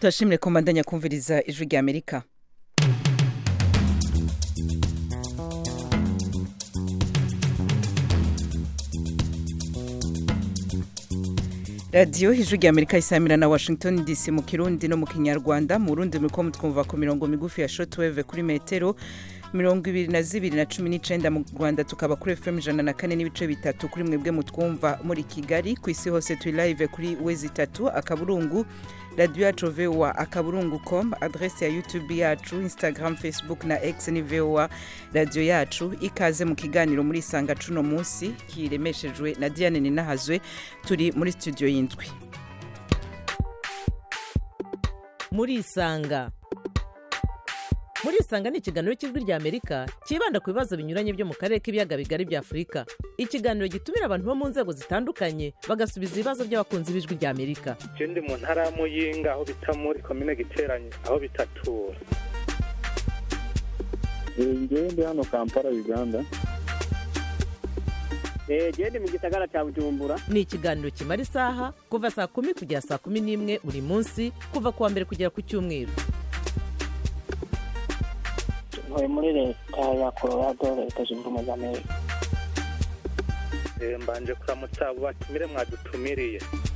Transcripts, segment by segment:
turashimire ko mbandanya kumviriza ijwi rya Amerika. Radio ijwi rya Amerika isamira na Washington DC mu Kirundi no mu Kinyarwanda. Mu Burundi muriko mutwumva ku mirongo migufi ya shortwave kuri metero 22:19 mu Rwanda, tukaba kuri FM 104 n'ibice bitatu kuri mwebwe mutwumva muri Kigali. Ku isi hose turi live kuri wezi 3 akaburungu radio yacu VOA akaburungu.com, adresse ya YouTube yacu, Instagram, Facebook na X ni VOA radio yacu. Ikaze mu kiganiro muri Sanga cuno munsi kiremeshejwe na Diane Ninahazwe. Turi muri studio y'indwi. Muri Isanga ni ikiganiro cy'ijwi rya Amerika kibanda ku bibazo binyuranye byo mu karere k'ibiyaga bigari bya Afurika. Ikiganiro gitumira abantu bo mu nzego zitandukanye bagasubiza ibibazo by'abakunzi b'ijwi rya Amerika. Je ndi mu ntara ya Muyinga aho bita muri commune Giteranye aho bitatura. Ndi hano Kampala Uganda. Je ndi mu gisagara cya Bujumbura. Ni ikiganiro kimara isaha kuva saa 10 kugera saa 11 buri munsi, kuva kuwa mbere kugera ku cyumweru. Muri leta ya Colorado, leta zunze ubumwe za Amerika. Mbanje kuramutsa abo batumire mwadutumiriye.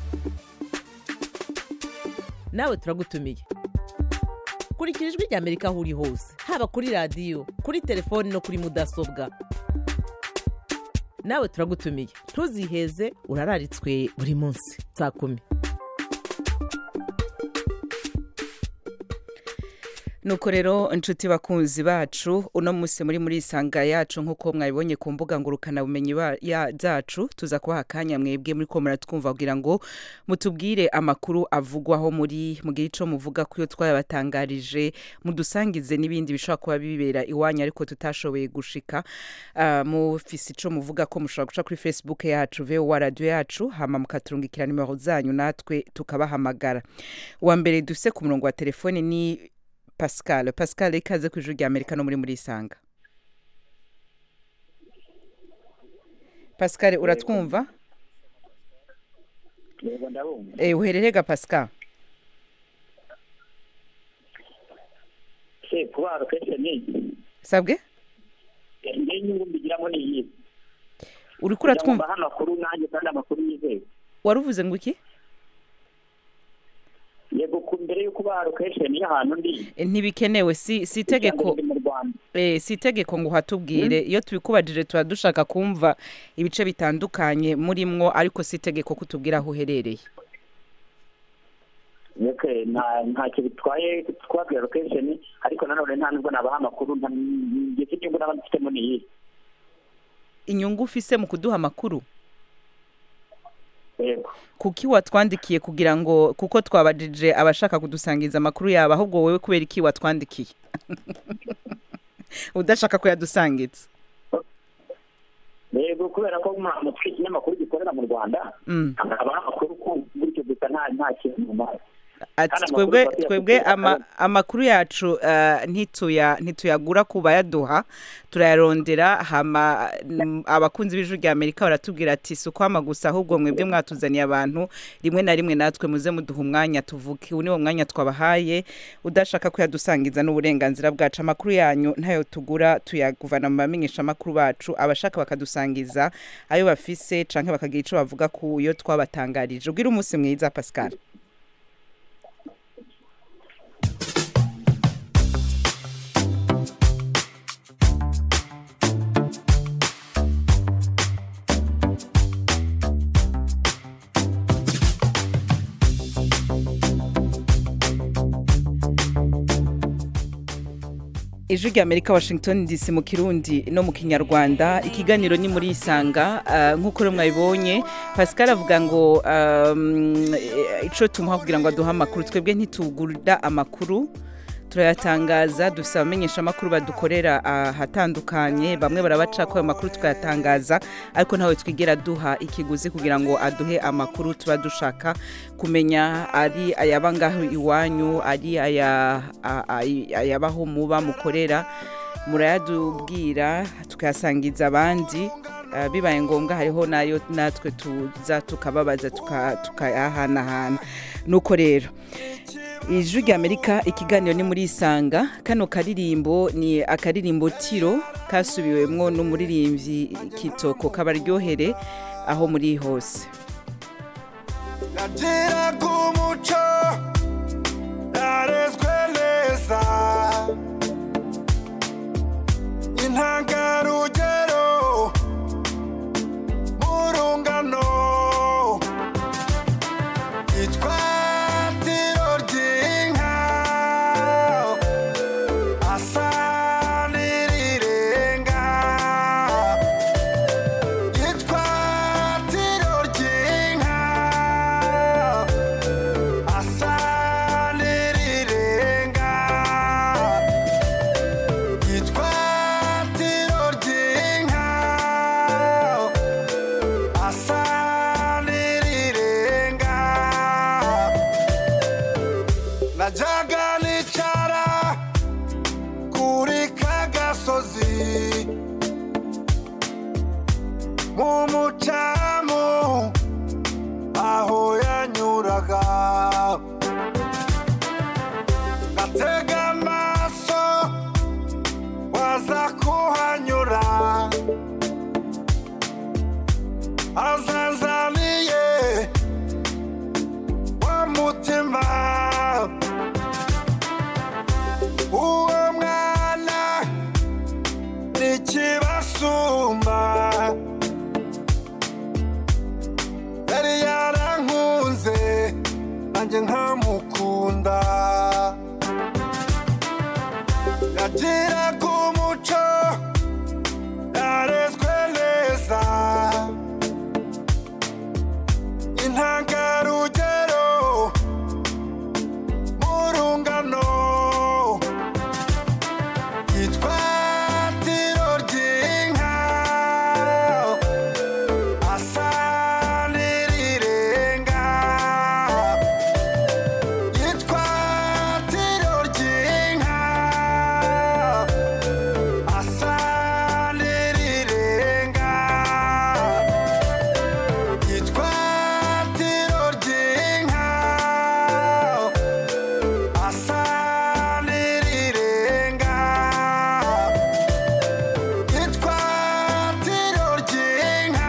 Nawe turagutumiye. Kurikira ijwi rya Amerika aho uri hose, haba kuri radio, kuri telefone no kuri mudasobwa. Nawe turagutumiye. Ntuziheze, urararitswe buri munsi saa 10. Nuko rero inshuti bakunzi bacu, uno munsi muri Isanga yacu nkuko mwabibonye ku mbuga ngurukana bumenyi zacu, tuza kubaha akanya mwebwe muri ko muratwumva kugira ngo mutubwire amakuru avugwaho muri mugihe ico muvuga ko yo twayabatangarije, mudusangize n'ibindi bishobora kuba bibera iwanya ariko tutashoboye gushika. Mufisi ico muvuga ko mushobora guca kuri Facebook yacu VOA radio yacu, hama mukaturungikira nimero zanyu natwe tukabahamagara. Wa mbere dufise ku murongo wa telefone ni Pascal, ikaze ku ijwi rya Amerika no muri Isanga. Pascal, uratwumva? Yego ndabumva. Uhererega Pascal? Kuba rokete ni. Sabwe? Ndi ngumbigira ni iyi. Uri kuratwumva hano makuru nanjye kandi amakuru yizeye. Waruvuze ngo iki? Yego kumbere yuko ba location y'ahantu ndi ntibikenewe, si itegeko. Si itegeko ngo hatubwire. Iyo tubikubajije turadushaka kumva ibice bitandukanye murimwo, ariko si itegeko kutubwira aho uherereye. Okay, nta kibitwaye twabwira location, ariko nanone nta nubwo nabaha amakuru, ngifite ngo n'abafitemo ni iyi. Inyungu ufise mu kuduha amakuru? Yego. Kuki watwandikiye kugira ngo kuko twabajije abashaka kudusangiza amakuru yabo, ahubwo wewe kubera iki watwandikiye? Udashaka ko yadusangiza? Yego, kubera ko mu kinyamakuru gikorera mu Rwanda, abaha amakuru ko buryo gusa nta kintu mu twebwe amakuru yacu ntituyagura kuba yaduha, turayarondera. Hama abakunzi b'ijwi rya Amerika baratubwira ati sukwama gusa, ahubwo mwebwe mwatuzaniye abantu rimwe na rimwe, natwe muze muduha umwanya tuvuke. Ubu niwo mwanya twabahaye. Udashaka ko yadusangiza n'uburenganzira bwacu. Amakuru yanyu ntayo tugura, tuyaguvana mu bamenyesha amakuru bacu. Abashaka bakadusangiza ayo bafise canke bakagira ico bavuga ku yo twabatangarije. Ugira umunsi mwiza Pascal. Ijwi rya Amerika, Washington DC mu Kirundi no mu Kinyarwanda. Ikiganiro ni muri Isanga. Nkuko rero mwabibonye, Pascal avuga ngo ico tumuha kugira ngo aduha amakuru. Twebwe ntitugurira amakuru, turayatangaza. Dufite abamenyesha amakuru badukorera ahatandukanye, bamwe barabaca ko amakuru tukayatangaza, ariko ntawe twigera duha ikiguzi kugira ngo aduhe amakuru. Tuba dushaka kumenya ari ayabangaho iwanyu, ari ayabaho muba mukorera, murayadubwira tukayasangiza abandi. Bibaye ngombwa hariho nayo natwe tuza tukababaza tukayahanahana. Nuko rero ijwi ry'Amerika ikiganiro ni muri Isanga. Kano karirimbo ni akaririmbo Tiro kasubiwemwo n'umuririmbyi Kitoko kabaryohere aho muri hose. Nagira kumuco narezwe neza intangarugero murungano itwa Tiro ry'inka asa n'irirenga itwa Tiro ry'inka asa n'irirenga itwa Tiro ry'inka asa n'irirenga najaga nicara kuri kagasozi mu mucamu aho yanyuraga ngatega amaso waza kuhanyura azanzaniye wa mutima uwo mwana n'ikibasumba yari yarankunze nanjye nkamukunda yagiraga umuco yarezwe neza intangarugero murungano yitwa Tiro ry'inka asa n'irirenga yitwa Tiro ry'inka asa n'irirenga yitwa Tiro ry'inka asa n'irirenga yitwa Tiro ry'inka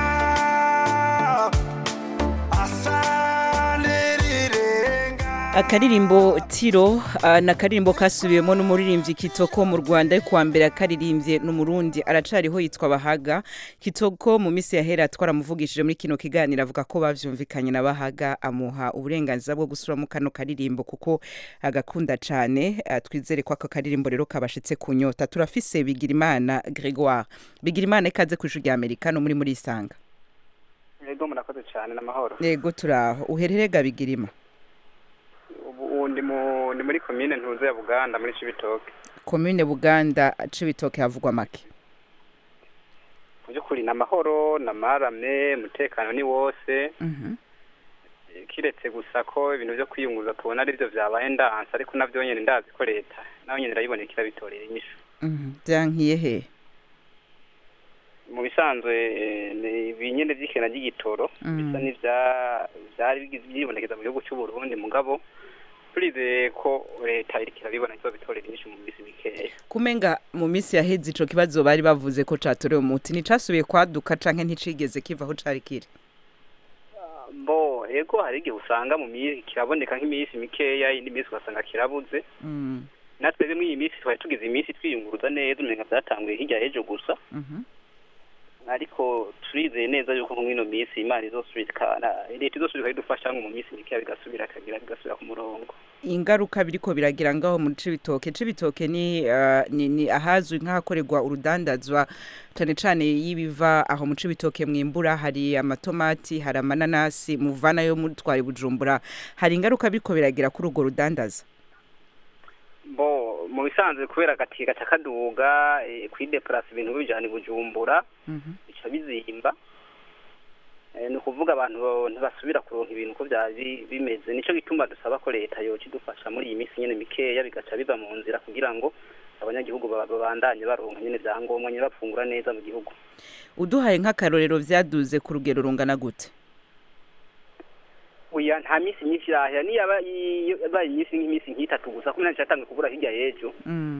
asa n'irirenga. Akaririmbo Tiro na karirimbo kasubiwemo n'umuririmbyi Kitoko mu Rwanda ariko wa mbere akaririmbye n'umurundi aracariho yitwa Bahaga. Kitoko mu misi yahera twaramuvugishije muri kino kiganiro avuga ko bavyumvikanye na Bahaga amuha uburenganzira bwo gusura mu kano karirimbo kuko agakunda cane. Twizere ko aka karirimbo rero kabashitse kunyota. Turafise Bigirimana Gregoire. Bigirimana ikaze ku ijwi ry'Amerika no muri Isanga. Yego murakoze cyane n'amahoro. Yego turaho. Uhererega Bigirima? Ubu ndi muri commune Ntuze ya Buganda muri Cibitoke. Commune Buganda Cibitoke havugwa make. Byukuri n'amahoro namarame umutekano ni wose. Kiretse gusa ko ibintu byo kwiyunguza tubona ari byo byabaye ndanse ariko navyo nyene ndazi ko leta naho nyene irabibonekera bitorera inyishu. Byankiye he? Mu bisanzwe ni binyene vy'ikena ry'igitoro bisa byari byibonekeza mu gihugu cy'u Burundi mugabo turize ko leta irikira bibona cyo bitorera inyishu mu misi mikeya. Kumenga mu misi yaheze ico kibazo bari bavuze ko catorewe umuti ni casubiye kwaduka canke nticigeze kivaho cari kiri. Ego hari igihe usanga mu misi kiraboneka nk'imisi mikeya indi misi ugasanga kirabuze. Natwe muri iyi misi twari tugize imisi twiyunguruza neza umenga byatanguye hirya hejo gusa. Ariko turizeye neza yuko mu ino misi Imana izosubira leta izosubira idufasha mu misi mikeya bigasubira ku murongo. Ingaruka biriko biragira ngaho mu Cibitoke ni ahazwi nk'ahakorerwa urudandazwa cane cane yibiva aho mu Cibitoke mwimbura hari amatomati hari amananasi muvana yo mutwaye Bujumbura hari ingaruka biriko biragira kuri urwo rudandaza. Mu bisanzwe kubera agatiga cakaduga kwideplace ibintu bijana Bujumbura bica bizimba ni ukuvuga abantu ntibasubira kuronka ibintu uko byari bimeze nico gituma dusaba ko leta yo kidufasha muri iyi misi nyene mikeya bigaca biva mu nzira kugira ngo abanyagihugu babandanye baronka nyene byangombwa nyene bafungura neza mu gihugu. Uduhaye nk'akarorero vyaduze ku rugero rungana gute? oya nta minsi myinshi irahera niyo yabaye iminsi nk'itatu gusa kumena cyatangiye kubura hirya y'ejo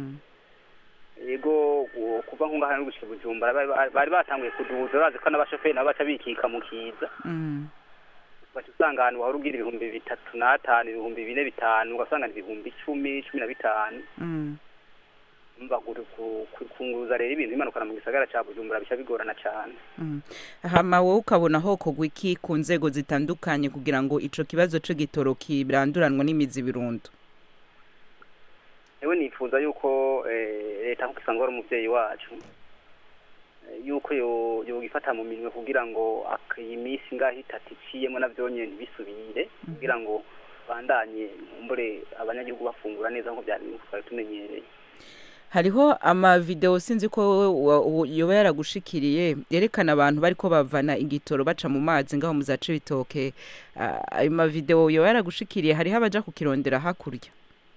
yego kuva nko ngaha no gushika Bujumbura bari batanguye kuduza bazi ko n'abashoferi nabo baca bikika mu kiza baca usanga ahantu wahora ugira 3,500 4,500 ugasanga 10,10 15 mbaguru kunguza rero ibintu imanukana mu gisagara ca Bujumbura bica bigorana cyane hama wowe ukabona ho kogwa iki ku nzego zitandukanye kugira ngo ico kibazo cyo gitoro kiranduranwa n'imizi birundo ewe nifuza yuko leta nkuko isanzwe ari umuvyeyi wacu yuko yo gifata mu minwe kugira ngo akimisi ngaho itatu iciyemo navyonye ntibisubire kugira ngo bandanye mbure abanyagihugu bafungura neza nko byari tumenyereye hariho ama video sinzi ko yoba yaragushikiriye yerekana abantu bariko bavana igitoro baca mu mazi ngaho muzace bitoke ayo ma video yoba yaragushikiriye hariho abaja kukirondera hakurya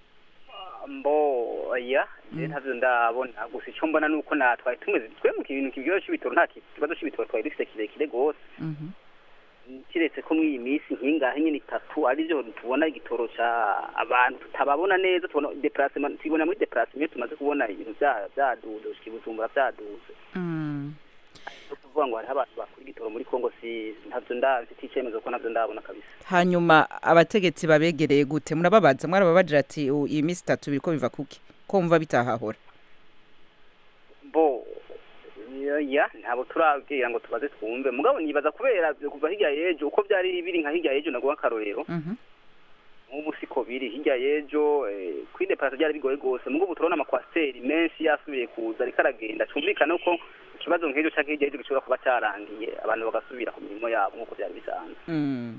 mbo ya ntavyo ndabona gusa icyo mbona nuko natwaye tumeze twe mu kintu kibyo cy'ibitoro nta kibazo cy'ibitoro twari dufite kirekire gose kiretse ko mw'iyi minsi nkingahe nyine itatu ari byo tubona igitoro ca abantu tutababona neza tubona déplacement tubona muri déplacement tumaze kubona ibintu byaduze Bujumbura byaduze kuvuga ngo hari abantu bakuri igitoro muri Kongo si ntavyo ndafite icyemezo ko ntavyo ndabona kabisa hanyuma abategetsi babegereye gute murababaza mwarababaje ati iyi minsi itatu biriko biva kuki ko mva bitahahora bo ya ntabo turabwira ngo tubaze twumve mugabo nibaza kubera kuva hirya yejo uko byari biri nka hirya yejo naguha karorero ubu siko biri hirya yejo kwide parasa byari bigoye gose mugabo turabona amakwasteri menshi yasubiye kuza rikaragenda cyumvikana uko ikibazo nk'ejo cyangwa hirya yejo gishobora kuba cyarangiye abantu bagasubira ku mirimo yabo nkuko byari bisanzwe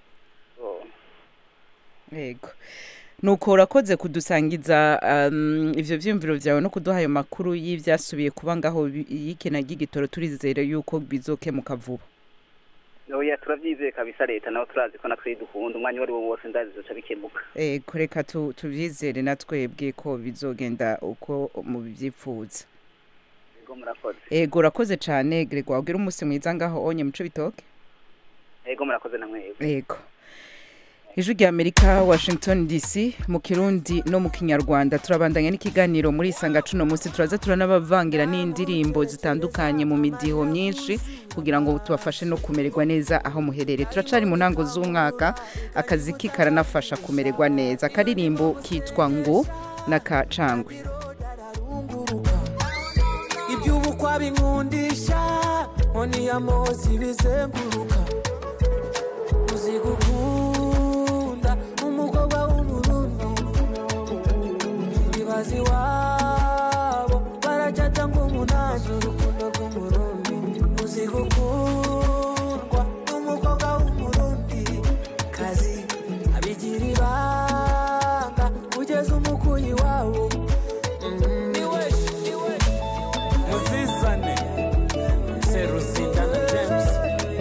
yego nuko urakoze kudusangiza ivyo vyumviro vyawe no kuduha ayo makuru y'ivyasubiye kuba ngaho yikena gigitoro turizere yuko bizokemuka vuba oya turavyizeye kabisa leta naho turazi ko natwe dukunda umwanya wari wose ndazi zoca bikemuka kureka tuvyizere natwebwe ko bizogenda uko mu byipfuza yego murakoze yego urakoze cyane Gregwa wagira umunsi mwiza ngaho onye muco bitoke yego murakoze namwe yego Ijwi rya Amerika Washington DC mu Kirundi no mu Kinyarwanda turabandanya n'ikiganiro muri Isanga cuno munsi turaza turanabavangira n'indirimbo zitandukanye mu midiho myinshi kugira ngo tubafashe no kumererwa neza aho muherere turacari mu ntango z'umwaka akazi kikaranafasha kumererwa neza akaririmbo kitwa ngo nakacangwe iby'ubukwa binkundisha oni ya mozi bizenguruka uzigukunda umukobwa w'umurundi ibazi wabo baracata nk'umunani urukundo rw'umurundi uzigukundwa umukobwa w'umurundi kazi abigira ibanga kugeza umukuyi wawo muzizane Seruzinda na James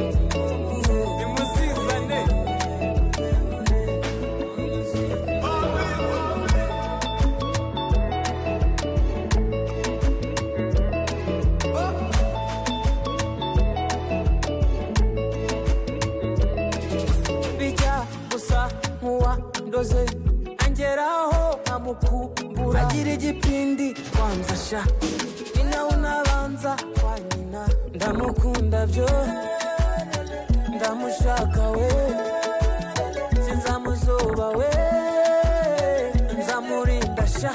ndoze angeraho amukumbura agira igipindi wamfasha ina unabanza kwa nyina ndamukunda byo ndamushaka we sinzamuzoba we nzamurinda sha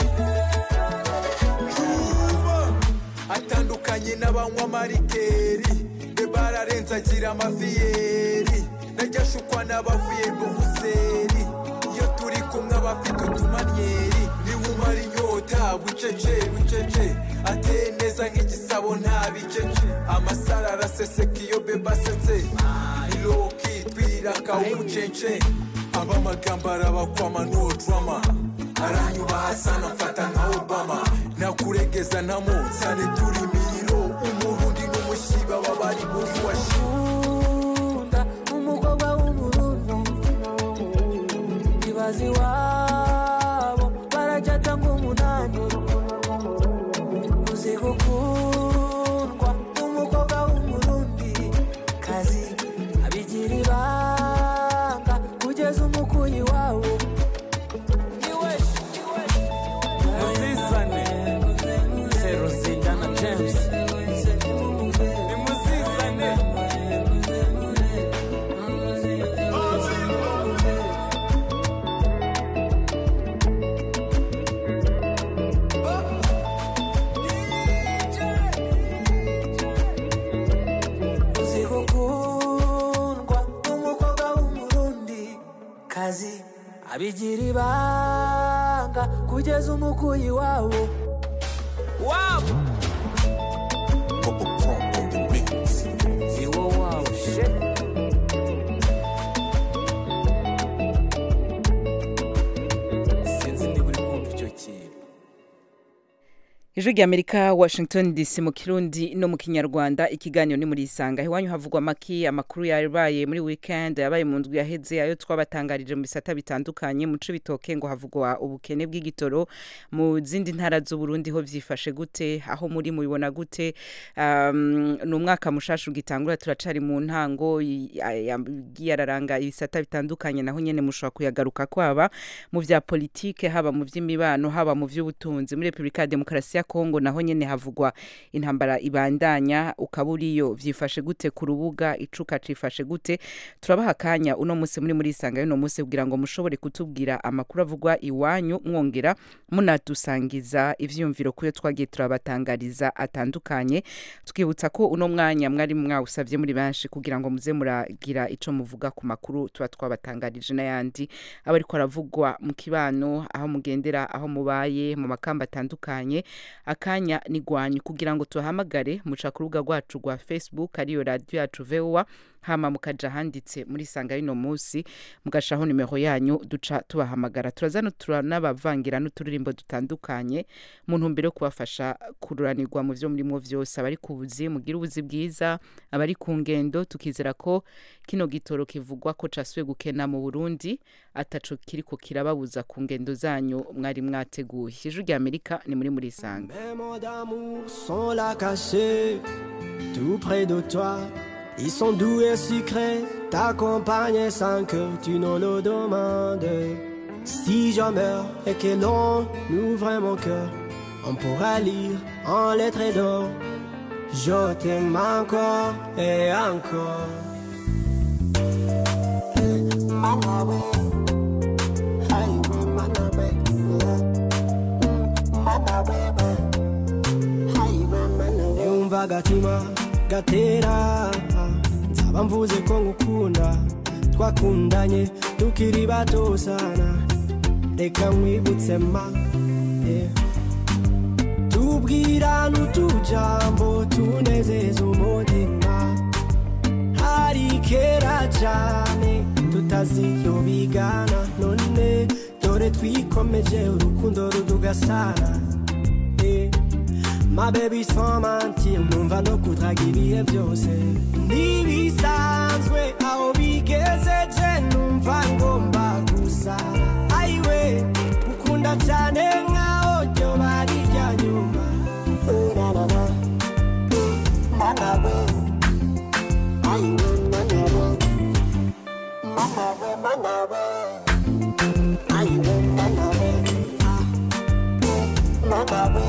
atandukanye n'abanywa marikeri bararenza agira amafiyeri najyashukwa n'abavuye mu buseri iyo turi kumwe abafite utumanyeri niwumara inyota wicece ateye neza nk'igisabo nta bicece amasara araseseka iyo beba asetse iroki twiraka umucence abamagambo arabakwama no drama aranyubaha sana mfata nka Obama nakuregeza ntamutsane turi miriro umurundi n'umushiba wabari muri washunda umukobwa w'umurundi ibazi wabo baracata nk'umunani uzigukundwa umukobwa w'umurundi kazi abigira ibanga abigira ibanga kugeza umukuyi wabo iwo wabo shit. Sinzi niba uri kumva icyo kintu. Ijwi ry'Amerika Washington DC mu Kirundi no mu Kinyarwanda. Ikiganiro ni muri Isanga. Iwanyu havugwa maki amakuru yabaye muri weekend yabaye mu ndwi yaheze ayo twabatangarije mu bisata bitandukanye. Mu Cibitoke ngo havugwa ubukene bw'igitoro, mu zindi ntara z'u Burundi ho vyifashe gute, aho muri mubibona gute? No mwaka mushashu gitangura turacari mu ntango yararanga ibisata bitandukanye, naho nyene mushobora kuyagaruka kwaba mu vya politike, haba mu vy'imibano, haba mu vy'ubutunzi. Muri Republika ya Demokarasi ya Kongo naho nyene havugwa intambara ibandanya, ukaburiyo vyifashe gute ku rubuga, icuka cifashe gute? Turabaha kanya uno munsi muri Isanga y'uno munsi kugira ngo mushobore kutubwira amakuru avugwa iwanyu, mwongera munadusangiza ivyumviro kuyo twagiye turabatangariza atandukanye. Tukibutsa ko uno mwanya mwari mwawusavye muri banshi kugira ngo muze muragira ico muvuga ku makuru tuba twabatangarije n'ayandi abariko aravugwa mu kibano, aho mugendera, aho mubaye, mu makamba atandukanye. Akanya nigwanyu kugira ngo tuhamagare muca ku rubuga rwacu rwa Facebook ariyo radio yacu VOA, hama mukaja handitse muri Isanga y'uno munsi mugashaho nimero yanyu duca tubahamagara. Turazana turanabavangira n'uturirimbo dutandukanye mu ntumbero yo kubafasha kururanirwa mu vyo murimo vyose, abari ku buzi mugira ubuzi bwiza, abari ku ngendo. Tukizera ko kino gitoro kivugwa ko casuye gukena mu Burundi ataco kiriko kirababuza ku ngendo zanyu mwari mwateguye. Ijwi ry'Amerika ni muri Isanga. Mes mots d'amour sont là cachés tout près de toi. Ils sont doux et sucrés, t'accompagnent sans que tu ne le demandes. Si je meurs et que l'on ouvre mon cœur, on pourra lire en lettres d'or. Je t'aime encore et encore. E un vagatima gatera nzaba mvuze ko ngukunda, twakundanye tukiri bato sana, reka nkwibutse ma tubwirana utujambo tunezeza umutima, hari kera cyane tutaziyobigana, none dore twikomeje urukundo rudugasana. Ma baby sans mentir, numva no kudraga ibihe byose nibisanzwe, aho bigezeje numva ngomba gusara. Aiwe ukunda cyane nkaho ryo bari rya nyuma. Mama we, aiwe mama we, mama we, aiwe mama we, mama we.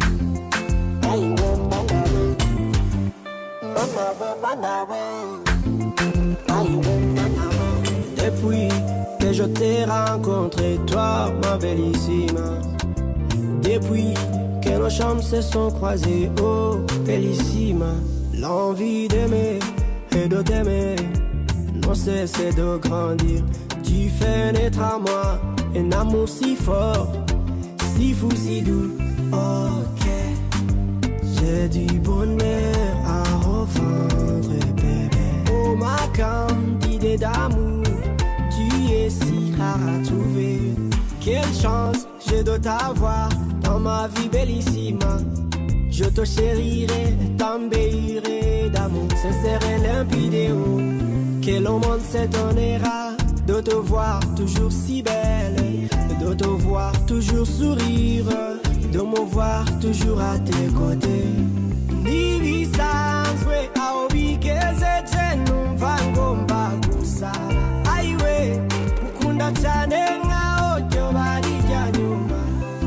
Depuis que je t'ai rencontré, toi, ma bellissima, depuis que nos chambres se sont croisées, oh, bellissima, l'envie d'aimer et de t'aimer non cesse de grandir. Tu fais naître à moi un amour si fort, si fou, si doux, ok. J'ai du bonheur à revendre, bébé. Oh, ma candidate d'amour, tu es si rare à trouver. Quelle chance j'ai de t'avoir dans ma vie bellissima. Je te chérirai, t'embellirai d'amour sincère et limpide. Que le monde s'étonnera de te voir toujours si belle, de te voir toujours sourire, de me voir toujours à tes côtés. Nibisanzwe aho bigezeje numva ngomba gusara. Aiwe ukunda cyane nkaho ryo bari rya nyuma.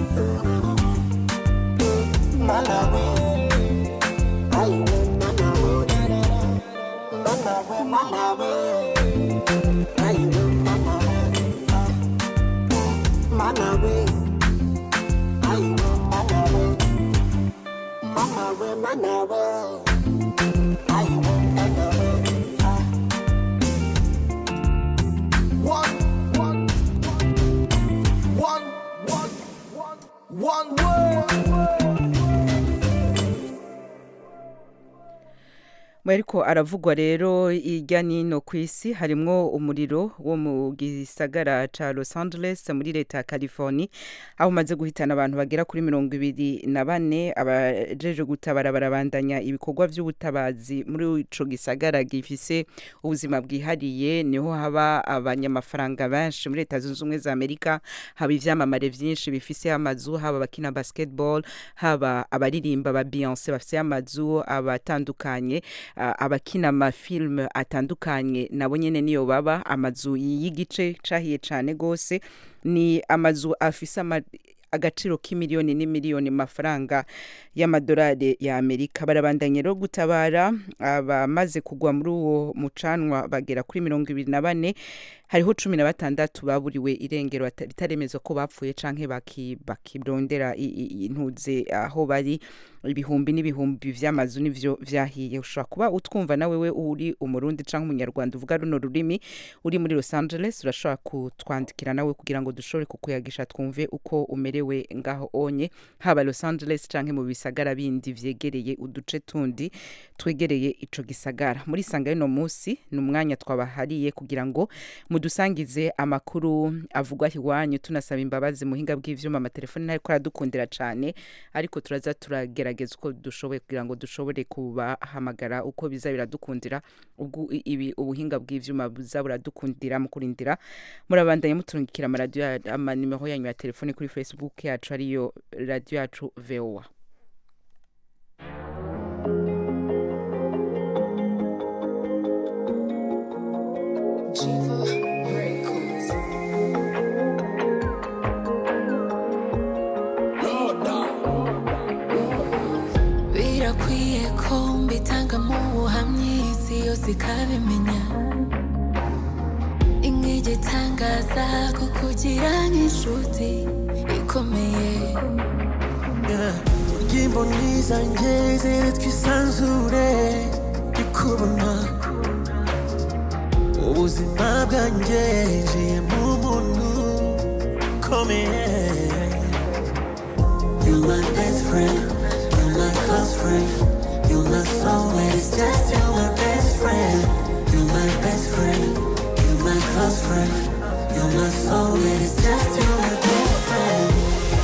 Malawi, aiwe Malawi, Malawi, Malawi, aiwe Malawi, Malawi. bariko aravugwa rero irya nino kw'isi harimwo umuriro wo mu gisagara ca Los Angeles muri leta ya California aho umaze guhitana abantu bagera kuri 24 abajeje gutabara barabandanya ibikorwa vy'ubutabazi muri ico gisagara gifise ubuzima bwihariye niho haba abanyamafaranga benshi muri leta zunze ubumwe za Amerika haba ivyamamare vyinshi bifise amazu haba bakina basketball haba abaririmba ba Beyoncé bafise amazu abatandukanye abakina amafilme atandukanye nabo nyene niyo baba amazu y'igice cahiye cane gose ni amazu afise agaciro k'imiliyoni n'imiliyoni mafaranga y'amadolari ya Amerika barabandanye rero gutabara abamaze kugwa muri uwo mucanwa bagera kuri 24 hariho 16 baburiwe irengero ritaremezwa ko bapfuye canke bakirondera intuze aho bari ibihumbi n'ibihumbi vy'amazu nivyo vyahiye ushobora kuba utwumva nawe we uri umurundi canke umunyarwanda uvuga runo rurimi uri muri Los Angeles urashobora kutwandikira nawe kugira ngo dushobore kukuyagisha twumve uko umerewe ngaho onye haba Los Angeles canke mu bisagara bindi vyegereye uduce tundi twegereye ico gisagara muri sanga no musi n'umwanya twabahariye kugira ngo mudusangize amakuru avugwa hiwanyu tunasaba imbabazi muhinga bw'ivyuma amatelefoni ntari ko aradukundira cane ariko turaza turagerageza uko dushoboye kugira ngo dushobore kubahamagara uko biza biradukundira ubwo ibi ubuhinga bw'ivyuma buza buradukundira mu kurindira murabandanye muturungikira amaradio amanimero yanyu ya telefoni kuri Facebook yacu ariyo radio yacu VOA. Birakwiye ko mbitanga mu buhamyi isi yose ikabimenya itangaza ko kugira nk'inshuti ikomeye Urugimbo mwiza ngeze twisanzure ikubona ubuzima bwanjye njiye mu muntu ukomeye You're my best friend, you're my close friend, you're my soulmate, it's just you're my best friend. You're my best friend, you're my close friend, you're my soulmate, it's just you're my best friend.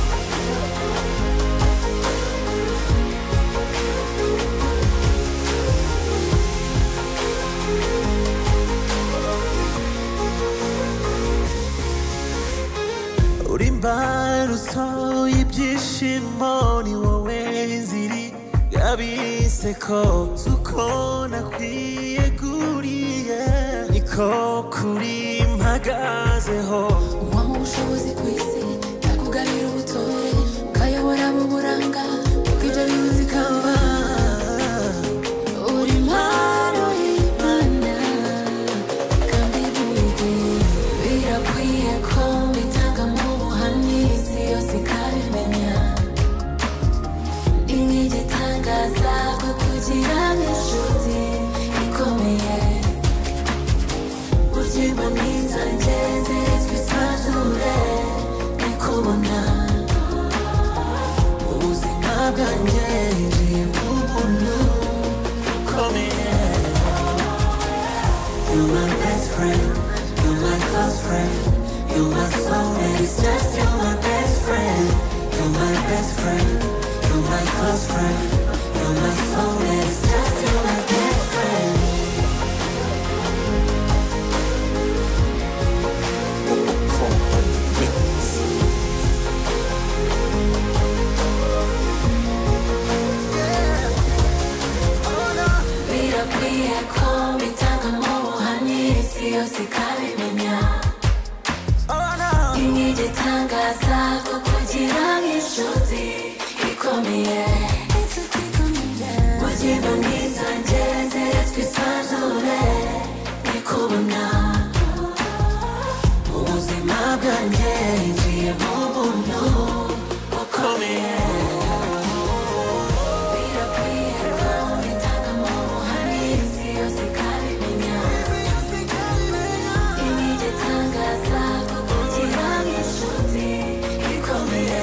Urimbaruso ibyishimo ni wowe nziri yabiseko zuko nakwiyeguriye niko kuri mpagazeho uwa mu bushobozi kw'isi yakugarira ubutore ukayobora mu buranga bw'ibyo bihuzi kamba uri impano y'Imana kandi burya birakwiye ko mbitanga mu buhamyi isi yose ikabimenya igitangaza ko kugira nk'inshuti ikomeye urugimbo mwiza ngeze twisanzure nikubona ubuzima bwanjye njiye mu muntu ukomeye You're my best friend, you're my close friend, you're my soulmate, it's just you're my best friend. You're my best friend, you're my close friend, you're my soulmate, it's just you're my best friend. Birakwiye ko mbitanga mu buhamyi isi yose ikabimenya igitangaza ko kugira nk'inshuti ikomeye urugimbo mwiza ngeze twisanzure nikubona ubuzima bwanjye njiye mu buntu bukomeye birakwiye ko mbitanga mu buhamyi isi yose ikabimenya igitangaza ko kugira nk'inshuti ikomeye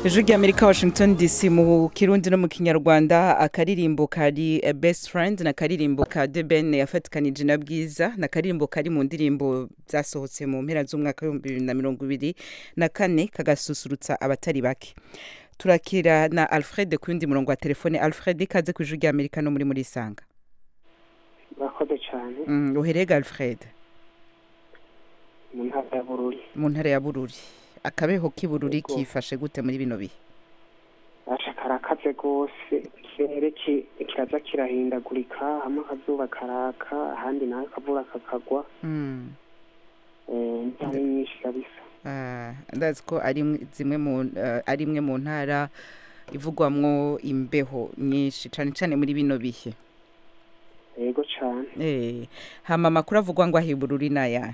ijwi ry'Amerika Washington DC mu kirundi no mu kinyarwanda akaririmbo kari Best Friend na karirimbo ka The Ben yafatikanije na Bwiza na karirimbo kari mu ndirimbo zasohotse mu mpera z'umwaka wa 2024 kagasusurutsa abatari bake. Turakira na Alfred kundi murongo wa telefone. Alfred kaze ku ijwi ry'Amerika no muri Sanga. Bakoze cyane. Uherega Alfred mu ntara ya Bururi. Mu ntara ya Bururi. Akabeho k'ibururi kifashe gute muri bino bihe? Karakaze gose, ikirere kiraza kirahindagurika, hamwe akazuba karaka, ahandi nawe akavura kakagwa. Ntari nyinshi kabisa. Ndazi ko ari imwe mu ntara ivugwamwo imbeho nyinshi cane cane muri bino bihe. Yego cane. Hama makuru avugwa ngo ahibururi naya.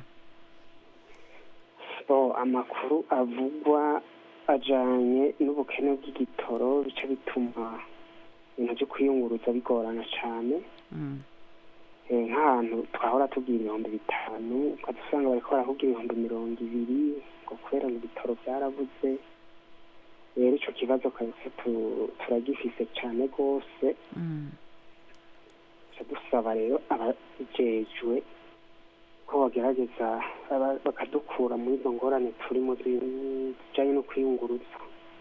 Amakuru avugwa ajanye n'ubukene bw'igitoro bice bituma ibintu byo kwiyunguruza bigorana cyane. Nk'ahantu twahora tugira 5,000 ukadusanga bariko barakubwira 220 ngo kubera ibitoro byarabuze. Rero ico kibazo kabisa turagifise cyane gose. Dusaba rero abajejwe ko bagerageza bakadukura muri izo ngorane turimo zijanye no kwiyunguruza.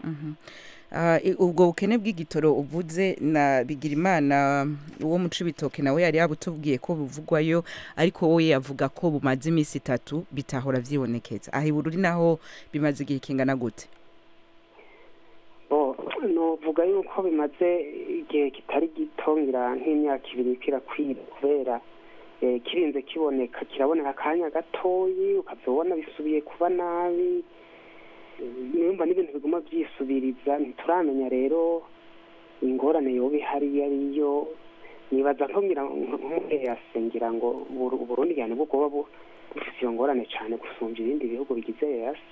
Ubwo bukene bw'igitoro uvuze na Bigirimana uwo mu Cibitoke nawe yari yabutubwiye ko buvugwayo, ariko wowe yavuga ko bumaze imisi 3 bitahora vyibonekeza. Ahibururi naho bimaze igihe kingana gute? No vuga yuko bimaze igihe kitari gitongira nk'imyaka 2 kirakwira, kubera kirinze kiboneka kiraboneka akanya gatoyi ukazobona bisubiye kuba nabi. Nimba n'ibintu biguma byisubiriza ntituramenya rero ingorane yobi hari yariyo. Nibaza nkongira yasengira ngo Burundi cyane bwo bufise iyo ngorane cyane gusumba ibindi bihugu bigize yase.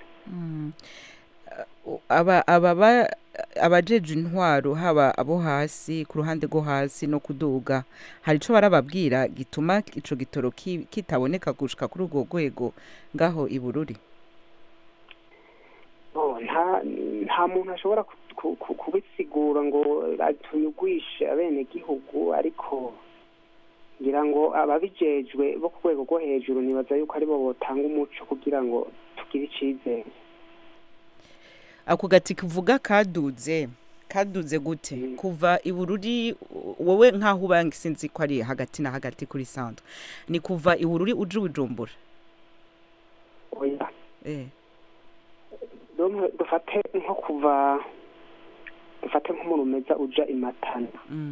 Abajeje intwaro haba abo hasi ku ruhande rwo hasi no kuduga, hari ico barababwira gituma ico gitoro kitaboneka gushika kuri urwo rwego ngaho i Bururi? Nta muntu ashobora kubisigura ngo atuyugwishe abene gihugu, ariko ngira ngo ababijejwe bo ku rwego rwo hejuru nibaza yuko aribo botanga umuco kugira ngo tugire icizere. Ako gati kuvuga kaduze gute kuva i Bururi? Wowe nkaho ubanga sinzi ko ari hagati na hagati kuri centre, ni kuva i Bururi uje Bujumbura? Oya, dufate nko kuva dufate nk'umurumeza uja imatana.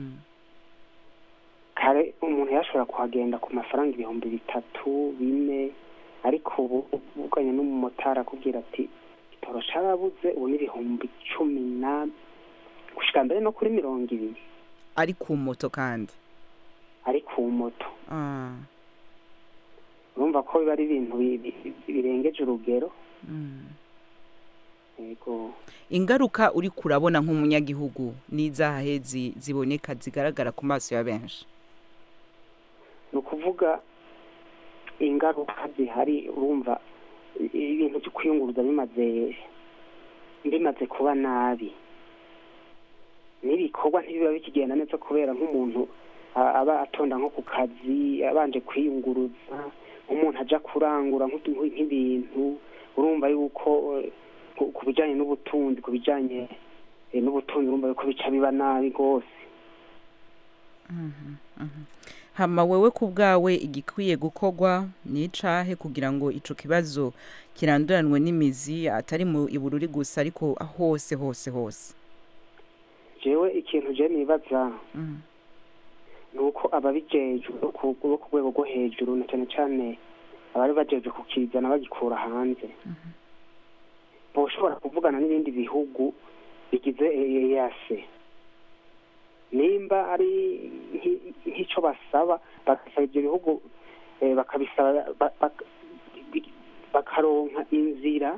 Kare umuntu yashobora kuhagenda ku mafaranga 3,000 4,000, ariko ubu uganye n'umumotari akubwira ati itoro carabuze ubu ni 10,000 gushika mbere no kuri 20. Ari ku moto kandi? Ari ku moto. Urumva ko biba ari ibintu birengeje urugero. Yego. Ingaruka uri kurabona nk'umunyagihugu n'izahe ziboneka zigaragara ku maso ya benshi? No kuvuga ingaruka zihari, urumva ibintu byo kwiyunguruza bimaze kuba nabi. N'ibikorwa ntibiba bikigenda neza kubera nk'umuntu aba atonda nko ku kazi abanje kwiyunguruza, umuntu aja kurangura nk'ibintu. Urumva yuko ku bijanye n'ubutunzi urumva yuko bica biba nabi gose. Hama wewe ku bwawe igikwiye gukorwa ni icahe kugira ngo ico kibazo kiranduranwe n'imizi, atari mu Bururi gusa ariko hose? Jewe ikintu je nibaza nuko ababijejwe ku rwego rwo hejuru na cyane abari bajeje kukizana bagikura hanze boshobora kuvugana n'ibindi bihugu bigize EAC. Nimba ari nk'icyo basaba bagasaba ibyo bihugu bakabisaba bakaronka inzira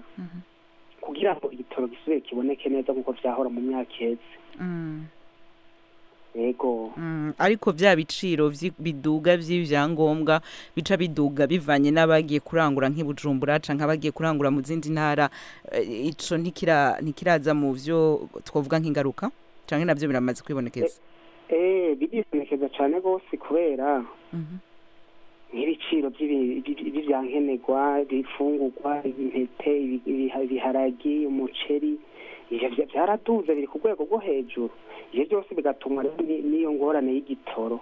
kugira ngo igitoro gisubire kiboneke neza nk'uko vyahora mu myaka iheze. yego ariko bya biciro biduga by'ibyangombwa bica biduga bivanye n'abagiye kurangura nk'ibujumbura canke abagiye kurangura mu zindi ntara, ico ntikiraza mu vyo twovuga nk'ingaruka canke navyo biramaze kwibonekeza? Biribonekeza cane gose kubera nk'ibiciro by'ivyankenerwa, ibifungurwa, intete, ibiharagi, umuceri, ivyo vyaraduze biri ku rwego rwo hejuru. Ivyo byose bigatuma n'iyo ngorane y'igitoro.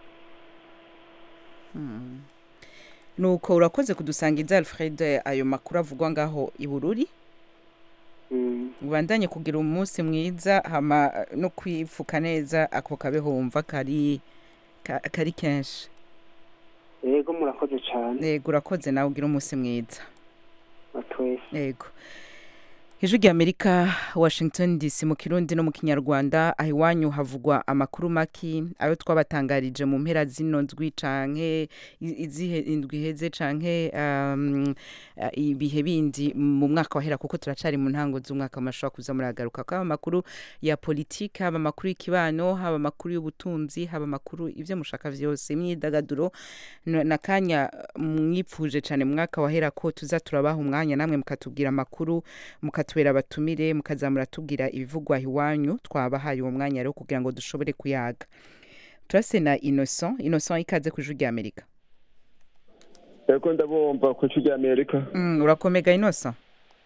Nuko urakoze kudusangiza Alfred ayo makuru avugwa ngaho i Bururi. Ubandanye kugira umunsi mwiza hama no kwifuka neza ako kabehumva kari kenshi. Yego murakoze cyane. Yego urakoze nawe ugira umunsi mwiza. Batwese. Yego. Ijwi ry'Amerika, Washington DC mu Kirundi no mu Kinyarwanda, aho iwanyu havugwa amakuru maki ayo twabatangarije mu mpera zino ndwi canke izihe indwi heze canke ibihe bindi mu mwaka wahera, kuko turacari mu ntango z'umwaka w'amashuri kuza muragaruka kwa amakuru ya politike, haba amakuru y'ikibano, haba amakuru y'ubutunzi, haba amakuru ivyo mushaka vyose, imyidagaduro nakanya mwipfuje cane mu mwaka wahera ko tuza turabaha umwanya namwe mukatubwira amakuru mukatubera abatumire mukazamura tubwira ibivugwa iwanyu, twabahaye uwo mwanya rero kugira ngo dushobore kuyaga. Turase na Innocent ikaze ku Ijwi ry'Amerika. Yego ndabumva ku Ijwi ry'Amerika. Urakomega Innocent?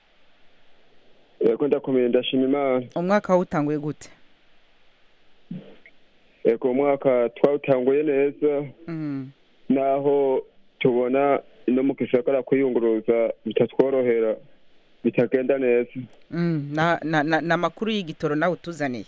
Yego ndakomeye ndashima Imana. Umwaka utanguye gute? Yego umwaka twawutanguye neza. Naho tubona ino mu gisagara kwiyunguruza bitatworohera, bitagenda neza. Na makuru y'igitoro nawe utuzaniye?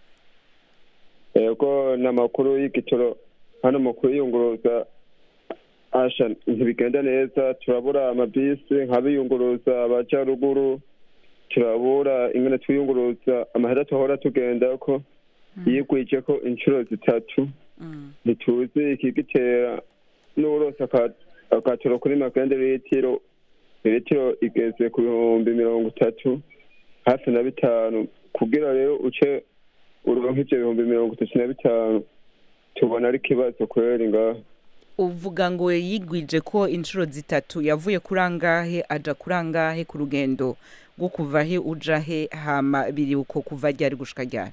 Yego na makuru y'igitoro hano mu kwiyunguruza asha ntibigenda neza, turabura amabisi nk'abiyunguruza abaja ruguru, turabura ingene twiyunguruza amahera tuhora tugenda ko yigwije ko inshuro zitatu. Ntituzi ikigitera n'urose akatoro kuri magende litiro igeze ku 30 hafi na 5, kugira rero uce uronke ivyo 35 tubona ari kibazo kweri ngaho. Uvuga ngo yigwije ko inshuro zitatu, yavuye kurangahe aja kurangahe ku rugendo rwo kuva he uja he, hama biri uko kuva ryari gushika ryari?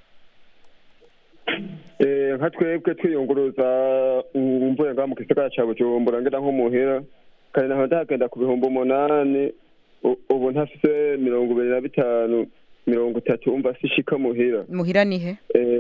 Nka twebwe twiyunguruza mvuye ngaho mu gisagara ca Bujumbura ngenda nko muhira kandi naho ndagenda ku 8,000, ubu ntafise 25 30 umva sishika muhira. Muhira ni he?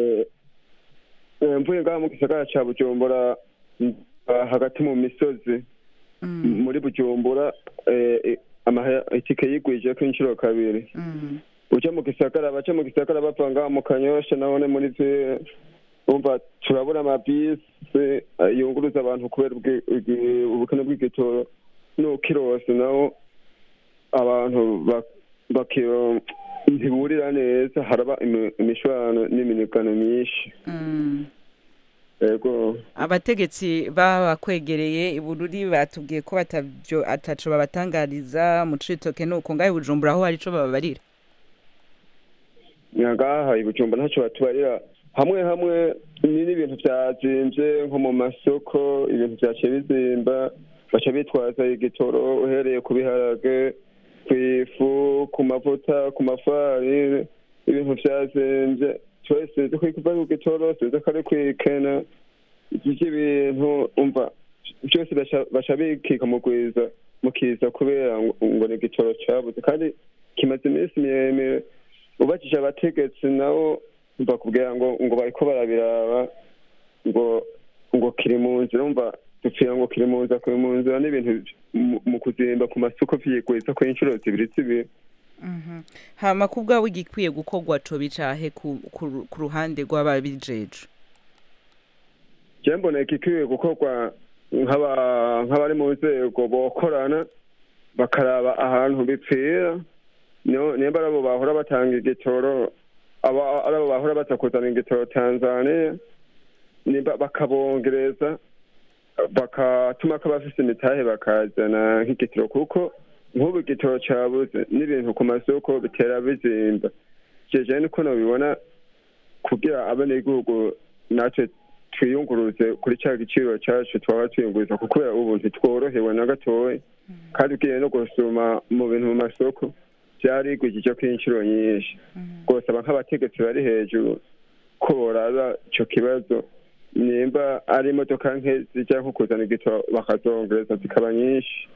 Mvuye ngaho mu gisagara ca Bujumbura hagati mu misozi muri Bujumbura, itike yigwije ko inshuro kabiri. Baca mu gisagara bava ngaho mu Kanyosha nabone muri vye umva turabura amabisi yunguruza abantu kubera ubukene bw'igitoro n'ukirose naho abantu ntiburira neza, haraba imishwano n'iminigano myinshi. Yego abategetsi bakwegereye i Bururi batubwiye ko ataco babatangariza mu Citoke nuko ngaho Bujumbura aho hari ico bababarira. Ngaha i Bujumbura ntaco batubarira, hamwe n'ibintu byazimvye nko mu masoko, ibintu byaciye bizimba, baca bitwaza igitoro uhereye ku biharage, kw'ifu, ku mavuta, ku mafarine, ibintu byazimvye. Twese twikuva ku gitoro twese kare kwikena iki bintu umva cyose baca bikika mu gwiza mukiza kubera ngo ni gitoro cyabuze kandi kimaze iminsi miremire. Ubakije abategetsi nabo bakubwira ngo bariko barabiraba ngo kiri mu nzira, umva dupfira ngo kiri mu nzira n'ibintu mu kuzimba ku masoko vyigwiza ko inshuro zibiri. Hama kubwa wigikwiye gukorwa co bicahe ku ruhande rw'ababijeje? Je mbona ikikwiye gukorwa nk'abari mu nzego bokorana bakaraba ahantu bipfira, nimba arabo bahora batanga igitoro, arabo bahora baza kuzana igitoro Tanzania, nimba bakabongereza bakatuma ko bafise imitahe bakazana nk'igitoro, kuko nk'ubu igitoro cyabuze n'ibintu ku masoko bitera bizimba. Jeje niko nabibona kugira abenegihugu natwe twiyunguruze kuri cya giciro cyacu twaba twiyunguruza kuko ubu ntitworohewe na gatoya kandi ugiye no gusuma mu bintu mu masoko byarigwijije ko inshuro nyinshi rwose aba nk'abategetsi bari hejuru ko boraba icyo kibazo nimba ari imodoka nke zijya nko kuzana igitoro bakazongereza zikaba nyinshi.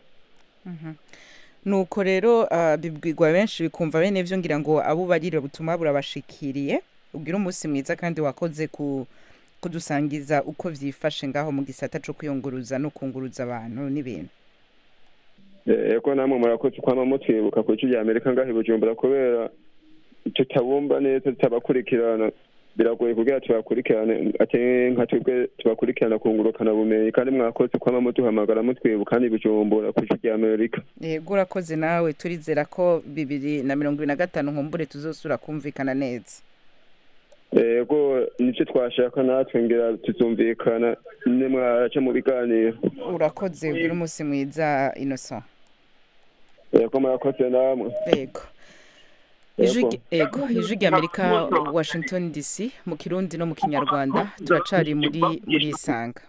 nuko rero bibwirwa benshi bikumva bene ivyo ngira ngo abo barira butuma burabashikiriye ugira umunsi mwiza kandi wakoze kudusangiza uko vyifashe ngaho mu gisata co kwiyunguruza no kunguruza abantu n'ibintu. Yego namwe murakoze kwama mutwibuka ku cyo Amerika ngaho Bujumbura kubera tutabumva neza tutabakurikirana biragoye kugira tubakurikirane ate nka twebwe tubakurikirana kungurukana bumenyi kandi mwakoze kwama muduhamagara mutwibuka kandi Bujumbura ku cyo Amerika. Yego urakoze nawe turizera ko 2025 nkumbure tuzosura kumvikana neza. Yego nicyo twashaka natwe ngira tuzumvikana nimwaca mu biganiro. Urakoze ugira umunsi mwiza Innocent. Yego murakoze namwe. Yego. Ijwi ry'Amerika Washington DC mu Kirundi no mu Kinyarwanda turacari muri Isanga.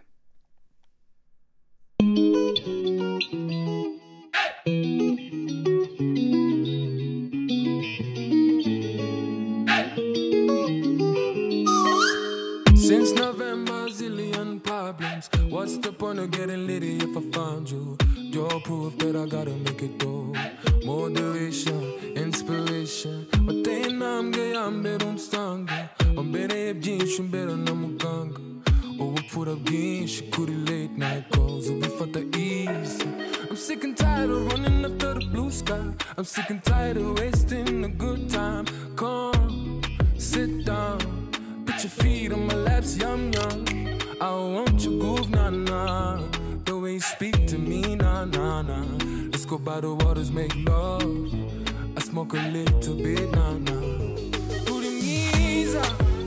Since November, zillion problems. What's the point of getting litty if I found you? You're proof that I gotta make it though. Moderation, inspiration. But then I'm gay, I'm better, I'm stronger. I'm better at jeans, I'm better, I'm ganga. Ubupfura bwinshi kuri late night calls. Ubifata easy. I'm sick and tired of running after the blue sky. I'm sick and tired of wasting a good time. Come, sit down. Put your feet on my laps, yum yum. I want your groove, nah nah. The way you speak to me, nah nah nah. Let's go by the waters, make love. I smoke a little bit, nah nah. Urimiza,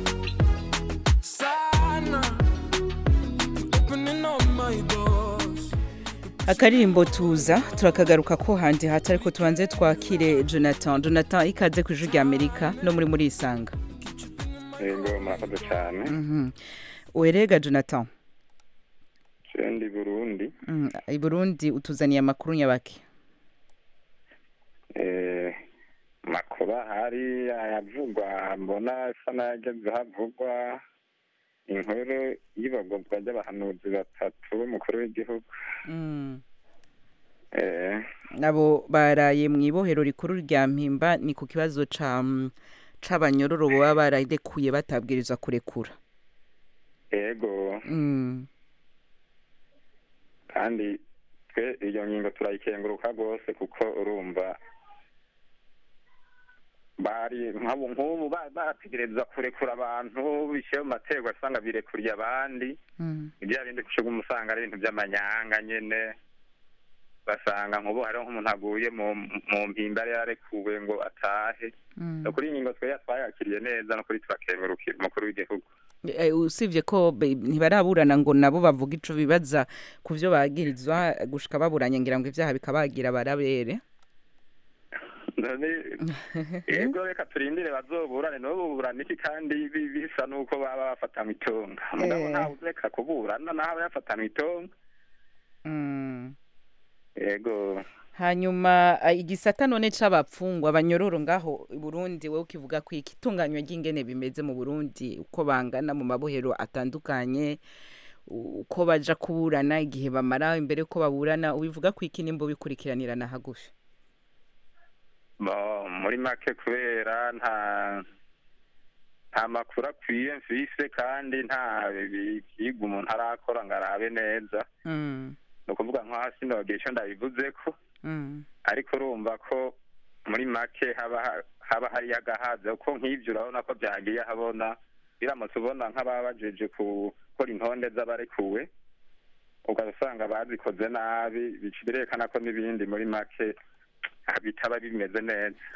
sana. Opening all my doors. Akarimbo tuza turakagaruka ko handi hata ariko tubanze twakire Jonathan ikaze ku Ijwi ry'Amerika no muri Isanga. Yego murakoze cyane. Werega Jonathan. Ndi Burundi. I Burundi utuzaniye amakuru nyabaki. Makuru hari ayavugwa mbona asa n'ayageze havugwa inkuru y'ibagobwa ry'abahanuzi batatu b'umukuru w'igihugu. Nabo baraye mu ibohero rikuru rya Mpimba ni ku kibazo c'abanyororo baba baradekuye batabwirizwa kurekura. Yego. Kandi twe iyo ngingo turayikenguruka rwose kuko urumva bari nk'ubu bategereza kurekura abantu bishyira mu mategeko asanga birekuriye abandi ibya bindi kushobora umusanga ari ibintu by'amanyanga nyene basanga nk'ubu hariho nk'umuntu aguye mu mpimba yari yarekuwe ngo atahe no kuri ingingo twayakiriye neza no kuri turakengurukira umukuru w'igihugu. Usibye ko ntibaraburana ngo nabo bavuga ico bibaza ku byo bagirizwa gushika baburanye ngira ngo ivyaha bikabagira barabere. Yego reka turindire bazoburane n'ubu burana iki kandi bisa nuko baba bafatana itonga mugabo nta uzeka kuburana naho yafatana itonga. Yego. Hanyuma igisata none c'abapfungwa abanyororo ngaho i Burundi we ukivuga ko ikitunganywa ry'ingene bimeze mu Burundi uko bangana mu mabohero atandukanye uko baja kuburana igihe bamara imbere ko baburana ubivuga ko iki nimbo bikurikiranirana hagufi. Muri make kubera nta makuru akwiye mfise kandi nta biga umuntu arakora ngo arabe neza. Ni ukuvuga nko hasi ndogira icyo ndabivuze ko ariko urumva ko muri make haba hari agahaza kuko nk'ibyo urabona ko byagiye habona biramutse ubona nk'ababa bajeje gukora intonde z'abarekuwe ugasanga bazikoze nabi birerekana ko n'ibindi muri make bitaba bimeze neza.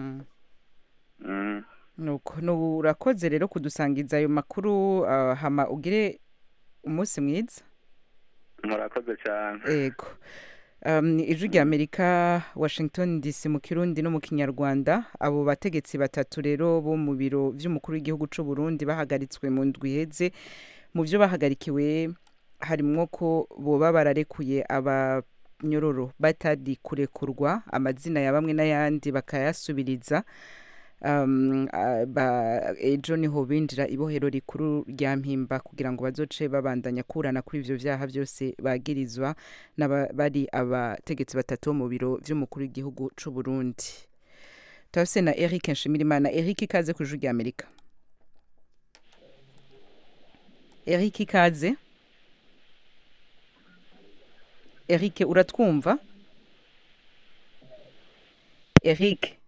Nuko urakoze rero kudusangiza ayo makuru hama ugire umunsi mwiza. Murakoze cyane. Yego. ijwi rya Amerika Washington DC mu Kirundi no mu Kinyarwanda. Abo bategetsi batatu rero bo mu biro vy'umukuru w'igihugu c'u Burundi bahagaritswe mu ndwi iheze. Mu byo bahagarikiwe harimwo ko boba bararekuye abanyororo batadi kurekurwa, amazina ya bamwe n'ayandi bakayasubiriza. Ejo niho binjira ibohero rikuru rya Mpimba kugira ngo bazoce babandanya kurana kuri ivyo vyaha byose bagirizwa bari abategetsi batatu mu biro vy'umukuru w'igihugu c'u Burundi. Tawse na Eric Nshimirimana. Eric, ikaze ku Ijwi rya Amerika. Eric, ikaze. Eric, uratwumva? Eric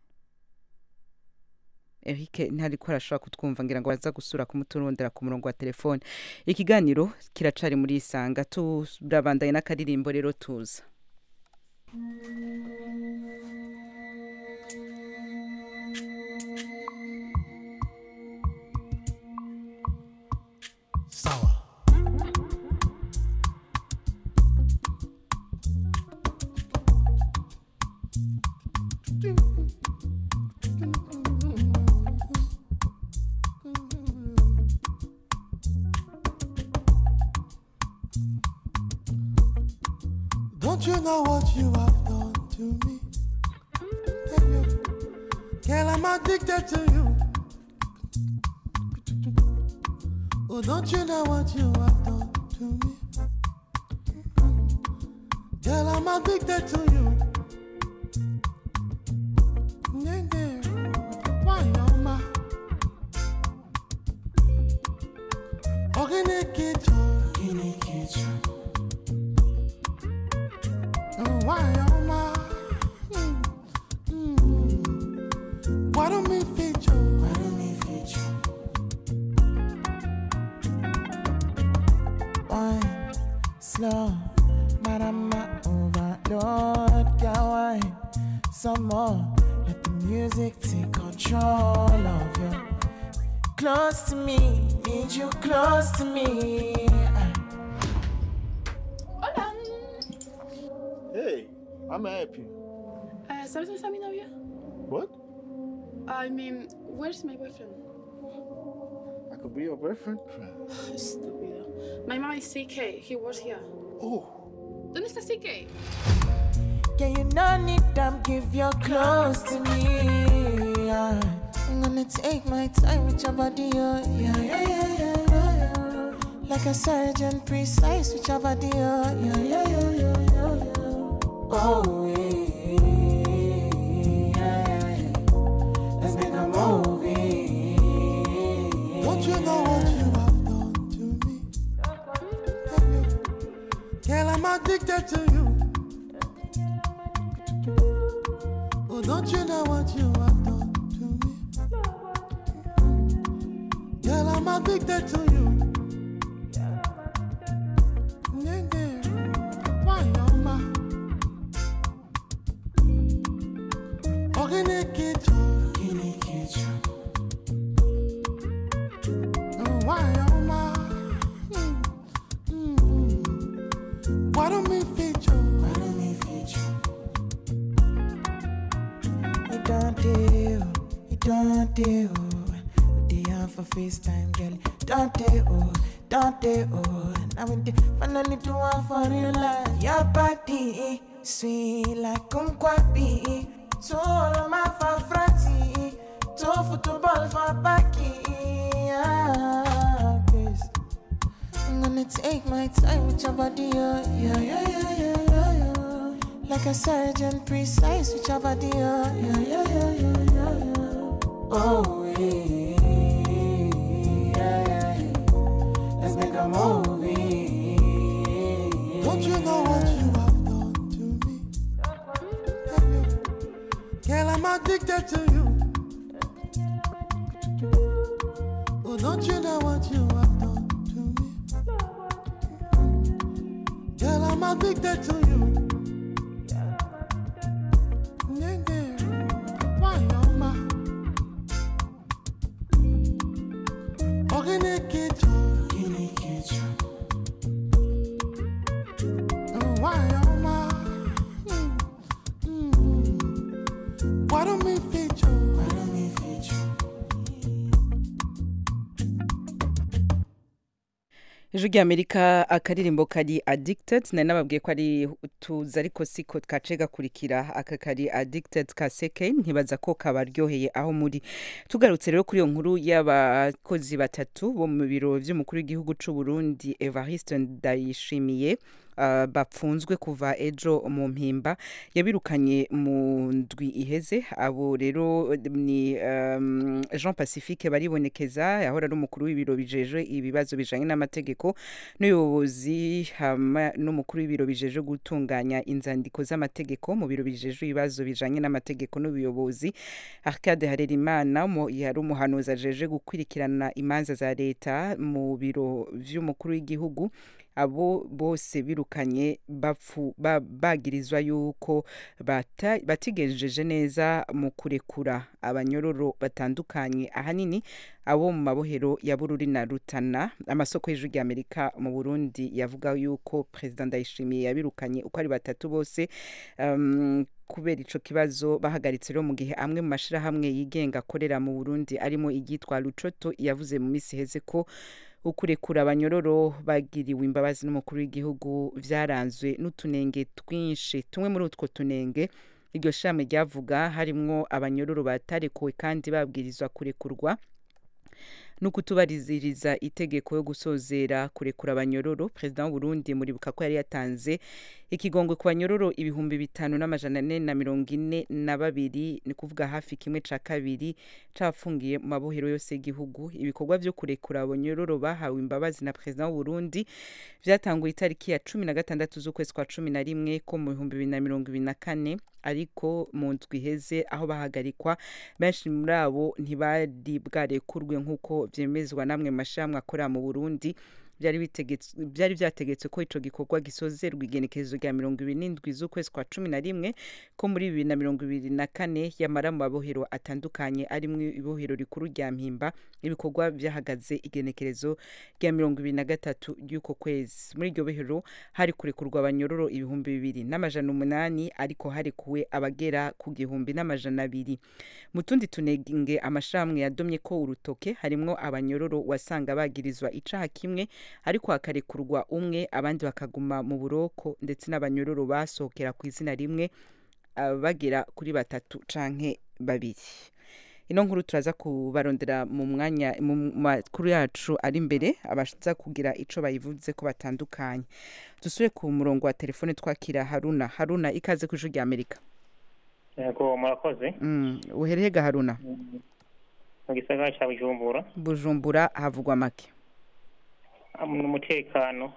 ntariko arashobora kutwumva, ngira ngo baza gusura kumuturondera ku murongo wa telefone. Ikiganiro kiracari muri Isanga, turabandanye n'akaririmbo rero tuza. Sawa. Don't you know what you have done to me? Girl, I'm addicted to you. Oh, don't you know what you have done to me? Girl, I'm addicted to you. Why am I? Why am I? Why don't we feature? Wine, slow, marama overload, girl, wine, some more. Let the music take control of you. Close to me, need you close to me. Hey, I'm happy. ¿Sabes dónde está mi novia? What? I mean, where's my boyfriend? I could be your boyfriend? Estúpido. My mom is CK. He works here. Oh. ¿Dónde está CK? Can you no need them, give your close to me. I'm gonna take my time with your body, yeah. Like a surgeon, precise with your body, yeah. Oh, yeah. Let's make a movie. Don't you know what you have done to me? Girl, I'm addicted to you. Oh, don't you know what you have done to me? Girl, I'm addicted to you. Why am I? Why am I? Why don't we feature? You don't do. They have for FaceTime, girl. Don't do. Now we finally do one for real life. Your body sweet like kumquapi. So all my frati. To football for backy. Please. I'm gonna take my time with your body, yeah. Like a surgeon, precise with your body, yeah. Oh, yeah. Let's make a movie. Don't you know what you have done to me? Girl, I'm addicted to you. Oh, don't you know what you have done to me? Girl, I'm addicted to you. Why am I? Why am I? Ijwi ry'Amerika akaririmbo kari Addicted nari nababwiye ko ari tuza ariko siko twace gakurikira aka kari Addicted ka Seke ntibaza ko kabaryoheye aho muri tugarutse rero kuri iyo nkuru y'abakozi batatu bo mu biro by'umukuru w'igihugu c'u Burundi Evariste Ndayishimiye bapfunzwe kuva ejo mu mpimba yabirukanye mu ndwi iheze abo rero ni Jean Pacifique baribonekeza yahora ari umukuru w'ibiro bijeje ibibazo bijanye n'amategeko n'ubuyobozi n'umukuru w'ibiro bijeje gutunganya inzandiko z'amategeko mu biro bijeje ibibazo bijanye n'amategeko n'ubuyobozi Arcade Harerimana yari umuhanuzi ajeje gukurikirana imanza za leta mu biro vy'umukuru w'igihugu abo bose birukanye bagirizwa yuko batigejeje neza mu kurekura abanyororo batandukanye ahanini abo mu mabohero ya Bururi na Rutana amasoko y'Ijwi ry'Amerika mu Burundi yavuga yuko President Ndayishimiye yabirukanye uko ari batatu bose kubera ico kibazo bahagaritse rero mu gihe amwe mu mashirahamwe yigenga akorera mu Burundi arimo igitwa Lucoto yavuze mu misi heze ko ukurekura abanyororo bagiriwe imbabazi n'umukuru w'igihugu vyaranzwe n'utunenge twinshi tumwe muri utwo tunenge iryo shame ryavuga harimwo abanyororo batarekuwe kandi babwirizwa kurekurwa no kutubariziriza itegeko yo gusozera kurekura abanyororo President w'u Burundi muribuka ko yari yatanze ikigongwe ku banyororo 5,442 ni kuvuga hafi kimwe ca kabiri cafungiye mu mabohero yose y'igihugu ibikorwa byo kurekura abanyororo bahawe imbabazi na President w'u Burundi vyatanguye itariki ya 16 z'ukwezi kwa 11 ko mu 2024 ariko mu ndwi iheze aho bahagarikwa benshi muri abo ntibari bwarekurwe nk'uko vyemezwa namwe mashamwe akora mu Burundi byari byategetse ko ico gikorwa gisozerwa igenekerezo rya 27 z'ukwezi kwa 11 ko muri 2024 yamara mu mabohero atandukanye arimwe ibohero rikuru rya Mpimba ibikorwa byahagaze igenekerezo rya 23 y'uko kwezi muri iryo bohero hari kurekurwa abanyororo 2,800 ariko hari kuwe abagera ku 1,200 mu tundi tunenge amashamwe yadomye ko urutoke harimwo abanyororo wasanga bagirizwa icaha kimwe ariko hakarekurwa umwe abandi bakaguma mu buroko ndetse n'abanyororo basohokera ku izina rimwe bagera kuri batatu canke babiri ino nkuru turaza kubarondera mu mwanya mu makuru yacu ari imbere abaza kugira ico bayivuze ko batandukanye dusubire ku murongo wa telefone twakira Haruna ikaze ku Ijwi ry'Amerika yego murakoze uherehega Haruna mu gisagara ca Bujumbura havugwa make umutekano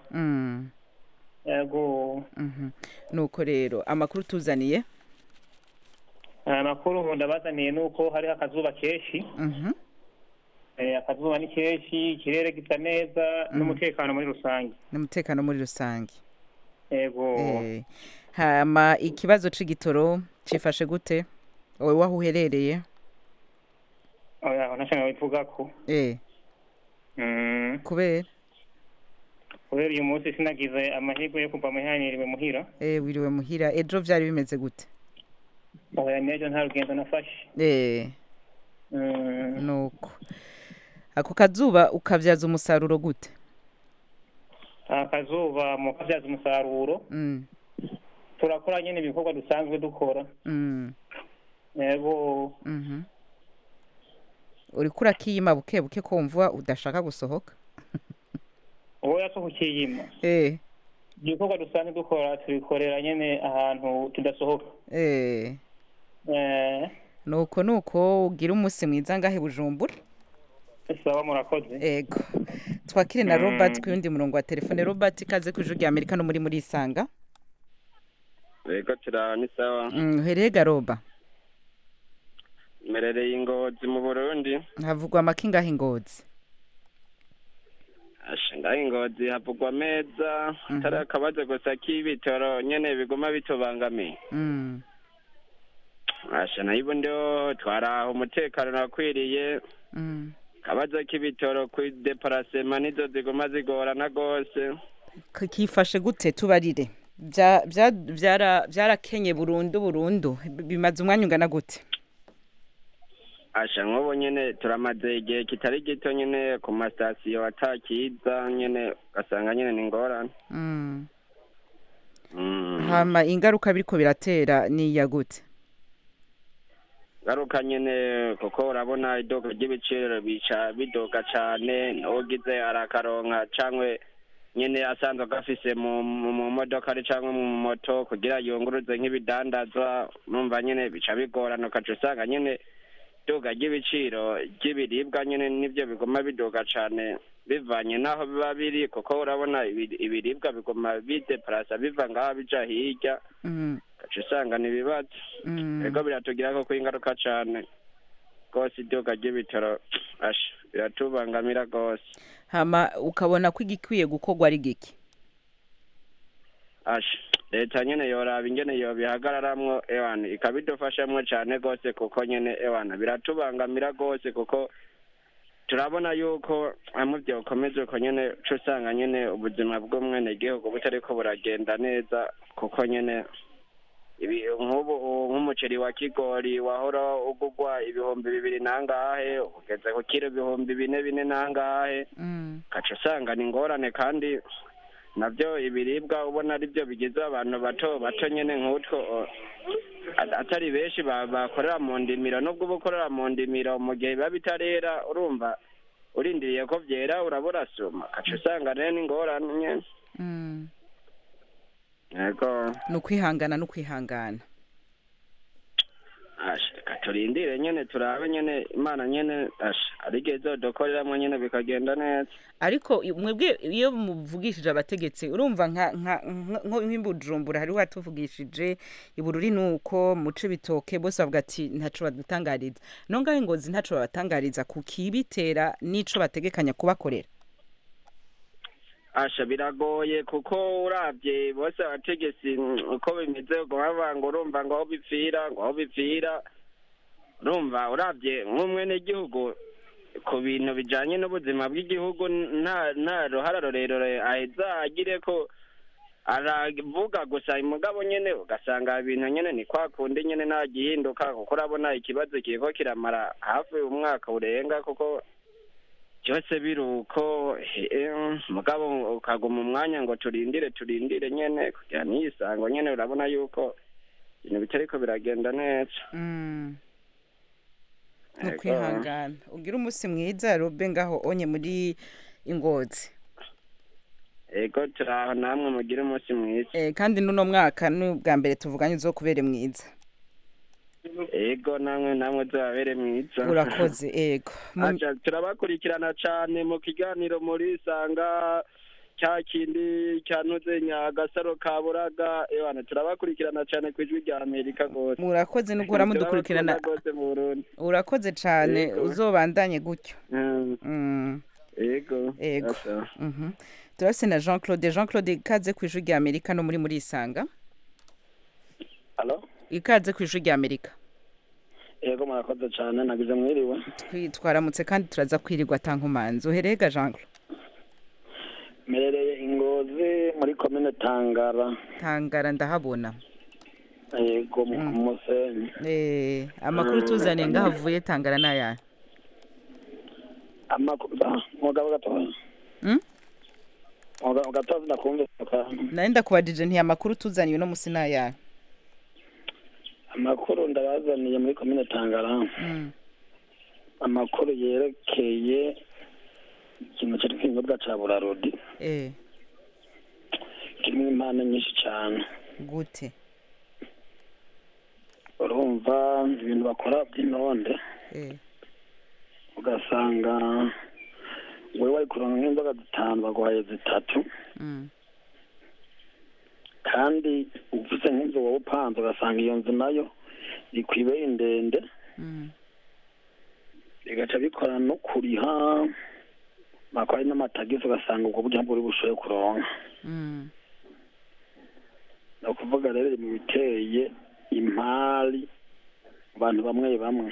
yego nuko rero amakuru tuzaniye amakuru ndabazaniye nuko hari akazuba keshi akazuba ni keshi ikirere gisa neza n'umutekano muri rusange yego hama ikibazo c'igitoro cifashe gute wowe waho uherereye nashaka bivuga ko kubera uyu munsi sinagize amahirwe yo kuva muhaniriwe muhira wiriwe muhira ejo vyari bimeze gute nejo nta rugendo nafashe nuko ako kazuba ukavyaza umusaruro gute akazuba mu kavyaza umusaruro turakora nyene ibikorwa dusanzwe dukora yego uriko urakiyima bukebuke ko wumva udashaka gusohoka uwo yasohokiyima igikorwa dusanzwe dukora tubikorera nyene ahantu tudasohoka nuko ugira umunsi mwiza ngahe Bujumbura sawa murakoze ego twakire na Robert ku yundi murongo wa telefone Robert ikaze ku Ijwi ry'Amerika no muri Isanga ego turani sawa herega Roba merereye Ingozi mu Burundi havugwa makinga Ingozi ashinga Ingozi havugwa meza tara akabaze gusa k'ibitoro nyene biguma bitubangamiye ashana ibo ndio twaraho umutekano nakwiriye kabaze k'ibitoro ku deplacement nizo ziguma zigorana gose kifashe gute tubarire byarakenye burundu bimaze umwanya ungana gute asha nk'ubu nyene turamaze igihe kitari gito nyene ku masitasiyo atakiza nyene ugasanga nyene ni ingorane. Hama ingaruka biriko biratera ni iyagute? Garuka nyene kuko urabona idoga ry'ibiciro bica bidoga cane, n'ugize arakaronka cangwe nyene asanzwe gafise mu modoka ari cangwe mu moto kugira yunguruze nk'ibidandazwa, numva nyene bica bigorana ukaca usanga nyene idoga ry'ibiciro ry'ibiribwa nyene nivyo biguma bidoga cane bivanye naho biba biri, kuko urabona ibiribwa biguma bideplasa biva ngaha bija hirya, ukaca usanga ni ibibazo. Ego biratugirako ingaruka cane rwose idoga ry'ibitoro, asha biratubangamira rwose. Hama ukabona ko igikwiye gukorwa ari giki? Asha leta nyene yoraba ingene yobihagararamwo ewana ikabidufashamwo cane rwose, kuko nyene ewana biratubangamira rwose, kuko turabona yuko hamwe vyokomeza uko nyene usanga nyene ubuzima bw'umwenegihugu butariko buragenda neza, kuko nyene nk'ubu nk'umuceri wa kigori wahora ugurwa 2,000 nangahe ugeze ku kilo 4,000 nangahe, ukaca usanga ni ingorane. kandi navyo ibiribwa ubona ari byo bigize abantu bato bato nyene nk'utwo atari benshi bakorera mu ndimiro, nubwo ubukorera mu ndimiro mu gihe biba bitarera urumva urindiriye ko vyera urabura soma, ukaca usanga rero ni ingorane nyene. Ego nukwihangana asha katurindire nyene turabe nyene Imana nyene asha arigihe izodukoreramwo nyene bikagenda neza. Ariko mwebwe iyo muvugishije abategetsi urumva nk'Ibujumbura hari watuvugishije Ibururi nuko muce bitoke bose bavuga ati ntaco badutangariza, nongahe Ngozi ntaco babatangariza kukibitera nico bategekanya kubakorera? Asha biragoye kuko uravye bose abategetsi uko bimeze ngo bavanga urumva ngo aho bipfira urumva uravye nk'umwene gihugu ku bintu bijanye n'ubuzima bw'igihugu nta ruhara rurerure aheza agire ko aravuga gusa umugabo nyene ugasanga ibintu nyene ni kwa kundi nyene nta gihinduka, kuko urabona ikibazo kiriko kiramara hafi umwaka urenga, kuko byose biruko mugabo ukaguma umwanya ngo turindire nyene kugira niyisango nyene urabona yuko ibintu bitariko biragenda neza. Nukwihangana ugira umunsi mwiza Robe ngaho onye muri Ingozi. Ego turaho namwe mugire umunsi mwiza. Kandi nuno mwaka n'ubwa mbere tuvuganye uzokubere mwiza. Ego namwe zabere mwiza. Urakoze ego. Acha turabakurikirana cyane mu kiganiro muri Sanga cya kindi cyanuze Nyagasaro Kaburaga, ewana turabakurikirana cyane ku ijwi rya Amerika gose. Murakoze n'ugora mudukurikirana. Urakoze cyane uzobandanye gutyo. Ego. Turase na Jean-Claude ikaze ku ijwi rya Amerika no muri Sanga. Allo? Ikaze ku ijwi rya Amerika. Yego murakoze cyane nagize mwiriwe. Twaramutse kandi turaza kwirirwa tankumanzi. Uherega Jean-Claude? Merereye Ingozi muri commune Tangara ndahabona. Yego mu Musenyi. Amakuru tuzane ngahavuye Tangara naya. Amakuru mugabo gatoya. Mugabo gatoya ndakumva. Naenda kubajije nti amakuru tuzaniye no musina ya. Amakuru ndabazaniye muri commune Tangara. Amakuru yerekeye ikintu cyo kwingobwa ca Burarudi. Kirimo impano nyinshi cyane. Gute? Urumva ibintu bakora by'intonde. Ugasanga wewe wari kuronka nk'inzoga 5 baguhaye 3. Kandi ufite nk'inzu wowe upanze ugasanga iyo nzu nayo ikwibeye ndende. Bigaca bikora no kuriha bakora n'amatagisi ugasanga ubwo buryo buri bushoye kuronka. No kuvuga rero mu biteye impali abantu bamwe.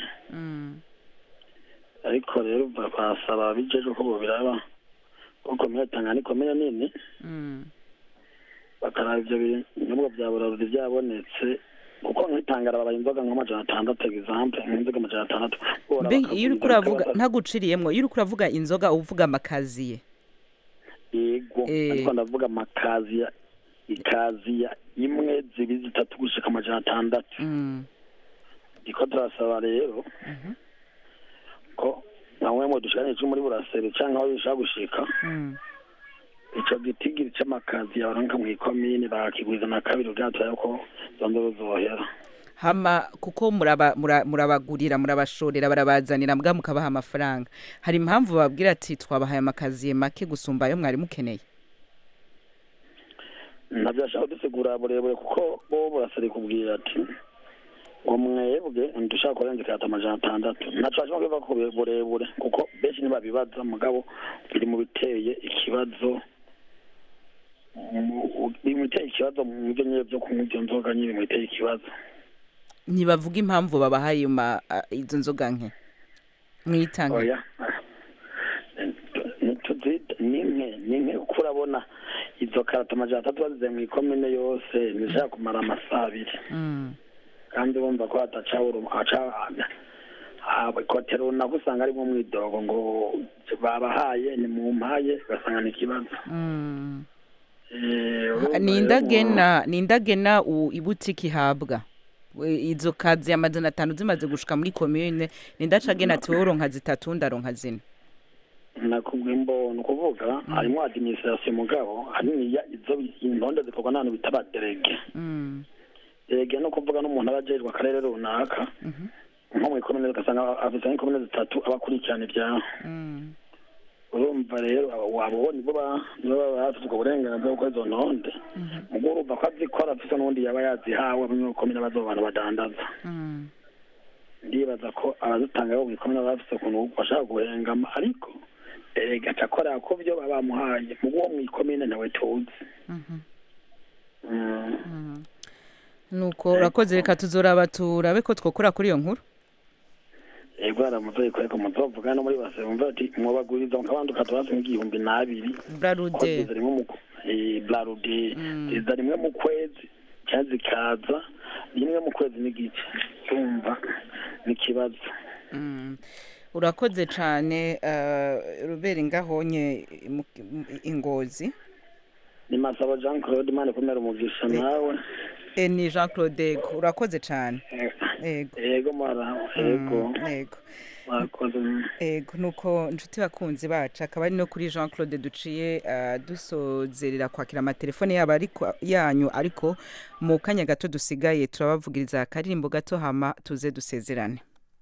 Ariko rero basaba bijeje ko biraba kuko Tanganyika ni komine nini. Bakaraba ibyo binyobwa bya Burarudi byabonetse kuko nkitangara babaye inzoga nk'600 example nk'inzoga 600 mbe iyo uri kuravuga ntaguciriyemwo iyo uri kuravuga inzoga uvuga amakaziye yego ariko ndavuga amakaziya ikaziya imwe zibiri zitatu gushika 600 iko turasaba rero ko namwe mu dushanye cyo muri burasere cyangwa aho bishaka gushika ico gitigiri c'amakazi yabaranka mu ikomine bakigwiza na kabiri bwatwaye ko zondoro zohera hama kuko murabagurira murabashorera barabazanira mbwa mukabaha amafaranga hari impamvu babwira ati twabahaye amakazi make gusumba ayo mwari mukeneye nabyashaka dusigura burebure kuko bo burasere kubwira ati ngo mwebwe ndushaka kurenza kata 600 nacaje ngo bako burebure kuko benshi nibabibaza mugabo biri mu biteye ikibazo bimuteye ikibazo mu byo nyine byo kumujya nzoga nyine bimuteye ikibazo ntibavuga impamvu babahaye izo nzoga nke mwitanga oya nimwe kurabona izo karata 300 bazize mu ikomine yose nishaka kumara amasaha 2 kandi bumva ko atacawuro kotero nakusanga ari mu mwidogo ngo babahaye ni mu mpaye basanga ni kibazo nindagena ibutiki habwa izo kazi ya 500 zimaze gushika muri commune nindacagena ati woronka 3 ndaronka 4 nakubwimbo nukuvuga harimo administration mugabo hanini ya izo intonde zikorwa n'abantu bitaba derege ege no kuvuga n'umuntu abajejwe akarere runaka nko mu ikomine ugasanga afite ikomine 3 abakurikirana ibyaho urumva rero wabo nibo bafite uburenganzira bwo izo ntonde ubwo urumva ko azikora afite n'undi yaba yazihawe mu ikomine bazobana badandaza ndibaza ko abazitanga bo mu ikomine bafite ukuntu bashaka guhengama ariko gacakora ko byo babamuhaye mu bwo mu ikomine nawe tuzi nuko urakoze reka tuzoraba turabe ko twokora kuri iyo nkuru ego aramuze ko muzovuga no muri base bumva ati mwabaguriza mukabanduka twase nk'igihumbi 2 Blarude Blarude rimwe mu kwezi cyazi kaza rimwe mu kwezi n'igice tumva n'ikibazo urakoze cyane Robert ngahonye ingozi ni Masabo Jean Claude Mane kumera umugisha nawe ni Jean Claude urakoze cyane yego mara yego ego nuko nshuti bakunzi bacu akaba ari no kuri Jean Claude duciye dusozerera kwakira amatelefone yabo ariko yanyu ariko mu kanya gato dusigaye turabavugiriza akaririmbo gato hama tuze dusezerane.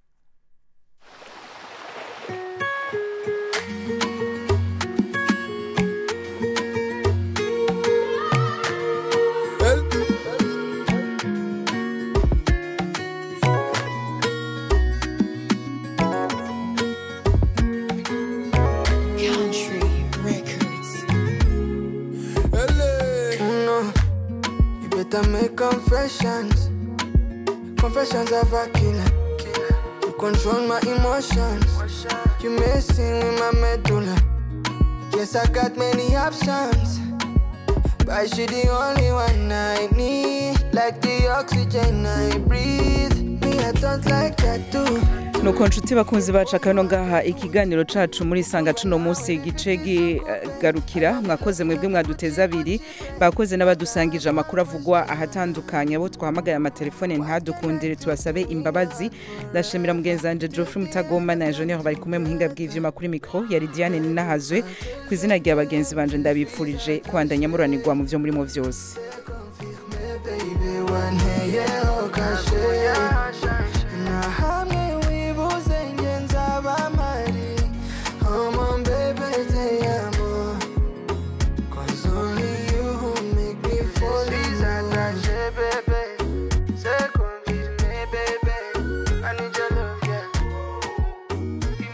I make confessions of a killer. You control my emotions. You messing with my medulla. Yes, I got many options, but she the only one I need. Like the oxygen I breathe. Me, I don't like that too. Nuko nshuti bakunzi bacu akano ngaha ikiganiro cacu muri sanga cuno munsi gice gigarukira mwakoze mwebwe mwaduteza abiri bakoze n'abadusangije amakuru avugwa ahatandukanye abo twahamagaye amatelefone ntadukundire tubasabe imbabazi ndashimira mugenzi wanje Geoffrey Mutagoma na Junior bari kumwe muhinga bw'ivyuma kuri micro ya Lidiane Ninahazwe ku izina rya bagenzi banje ndabipfurije kwandanya muranirwa mu byo muri mu vyose.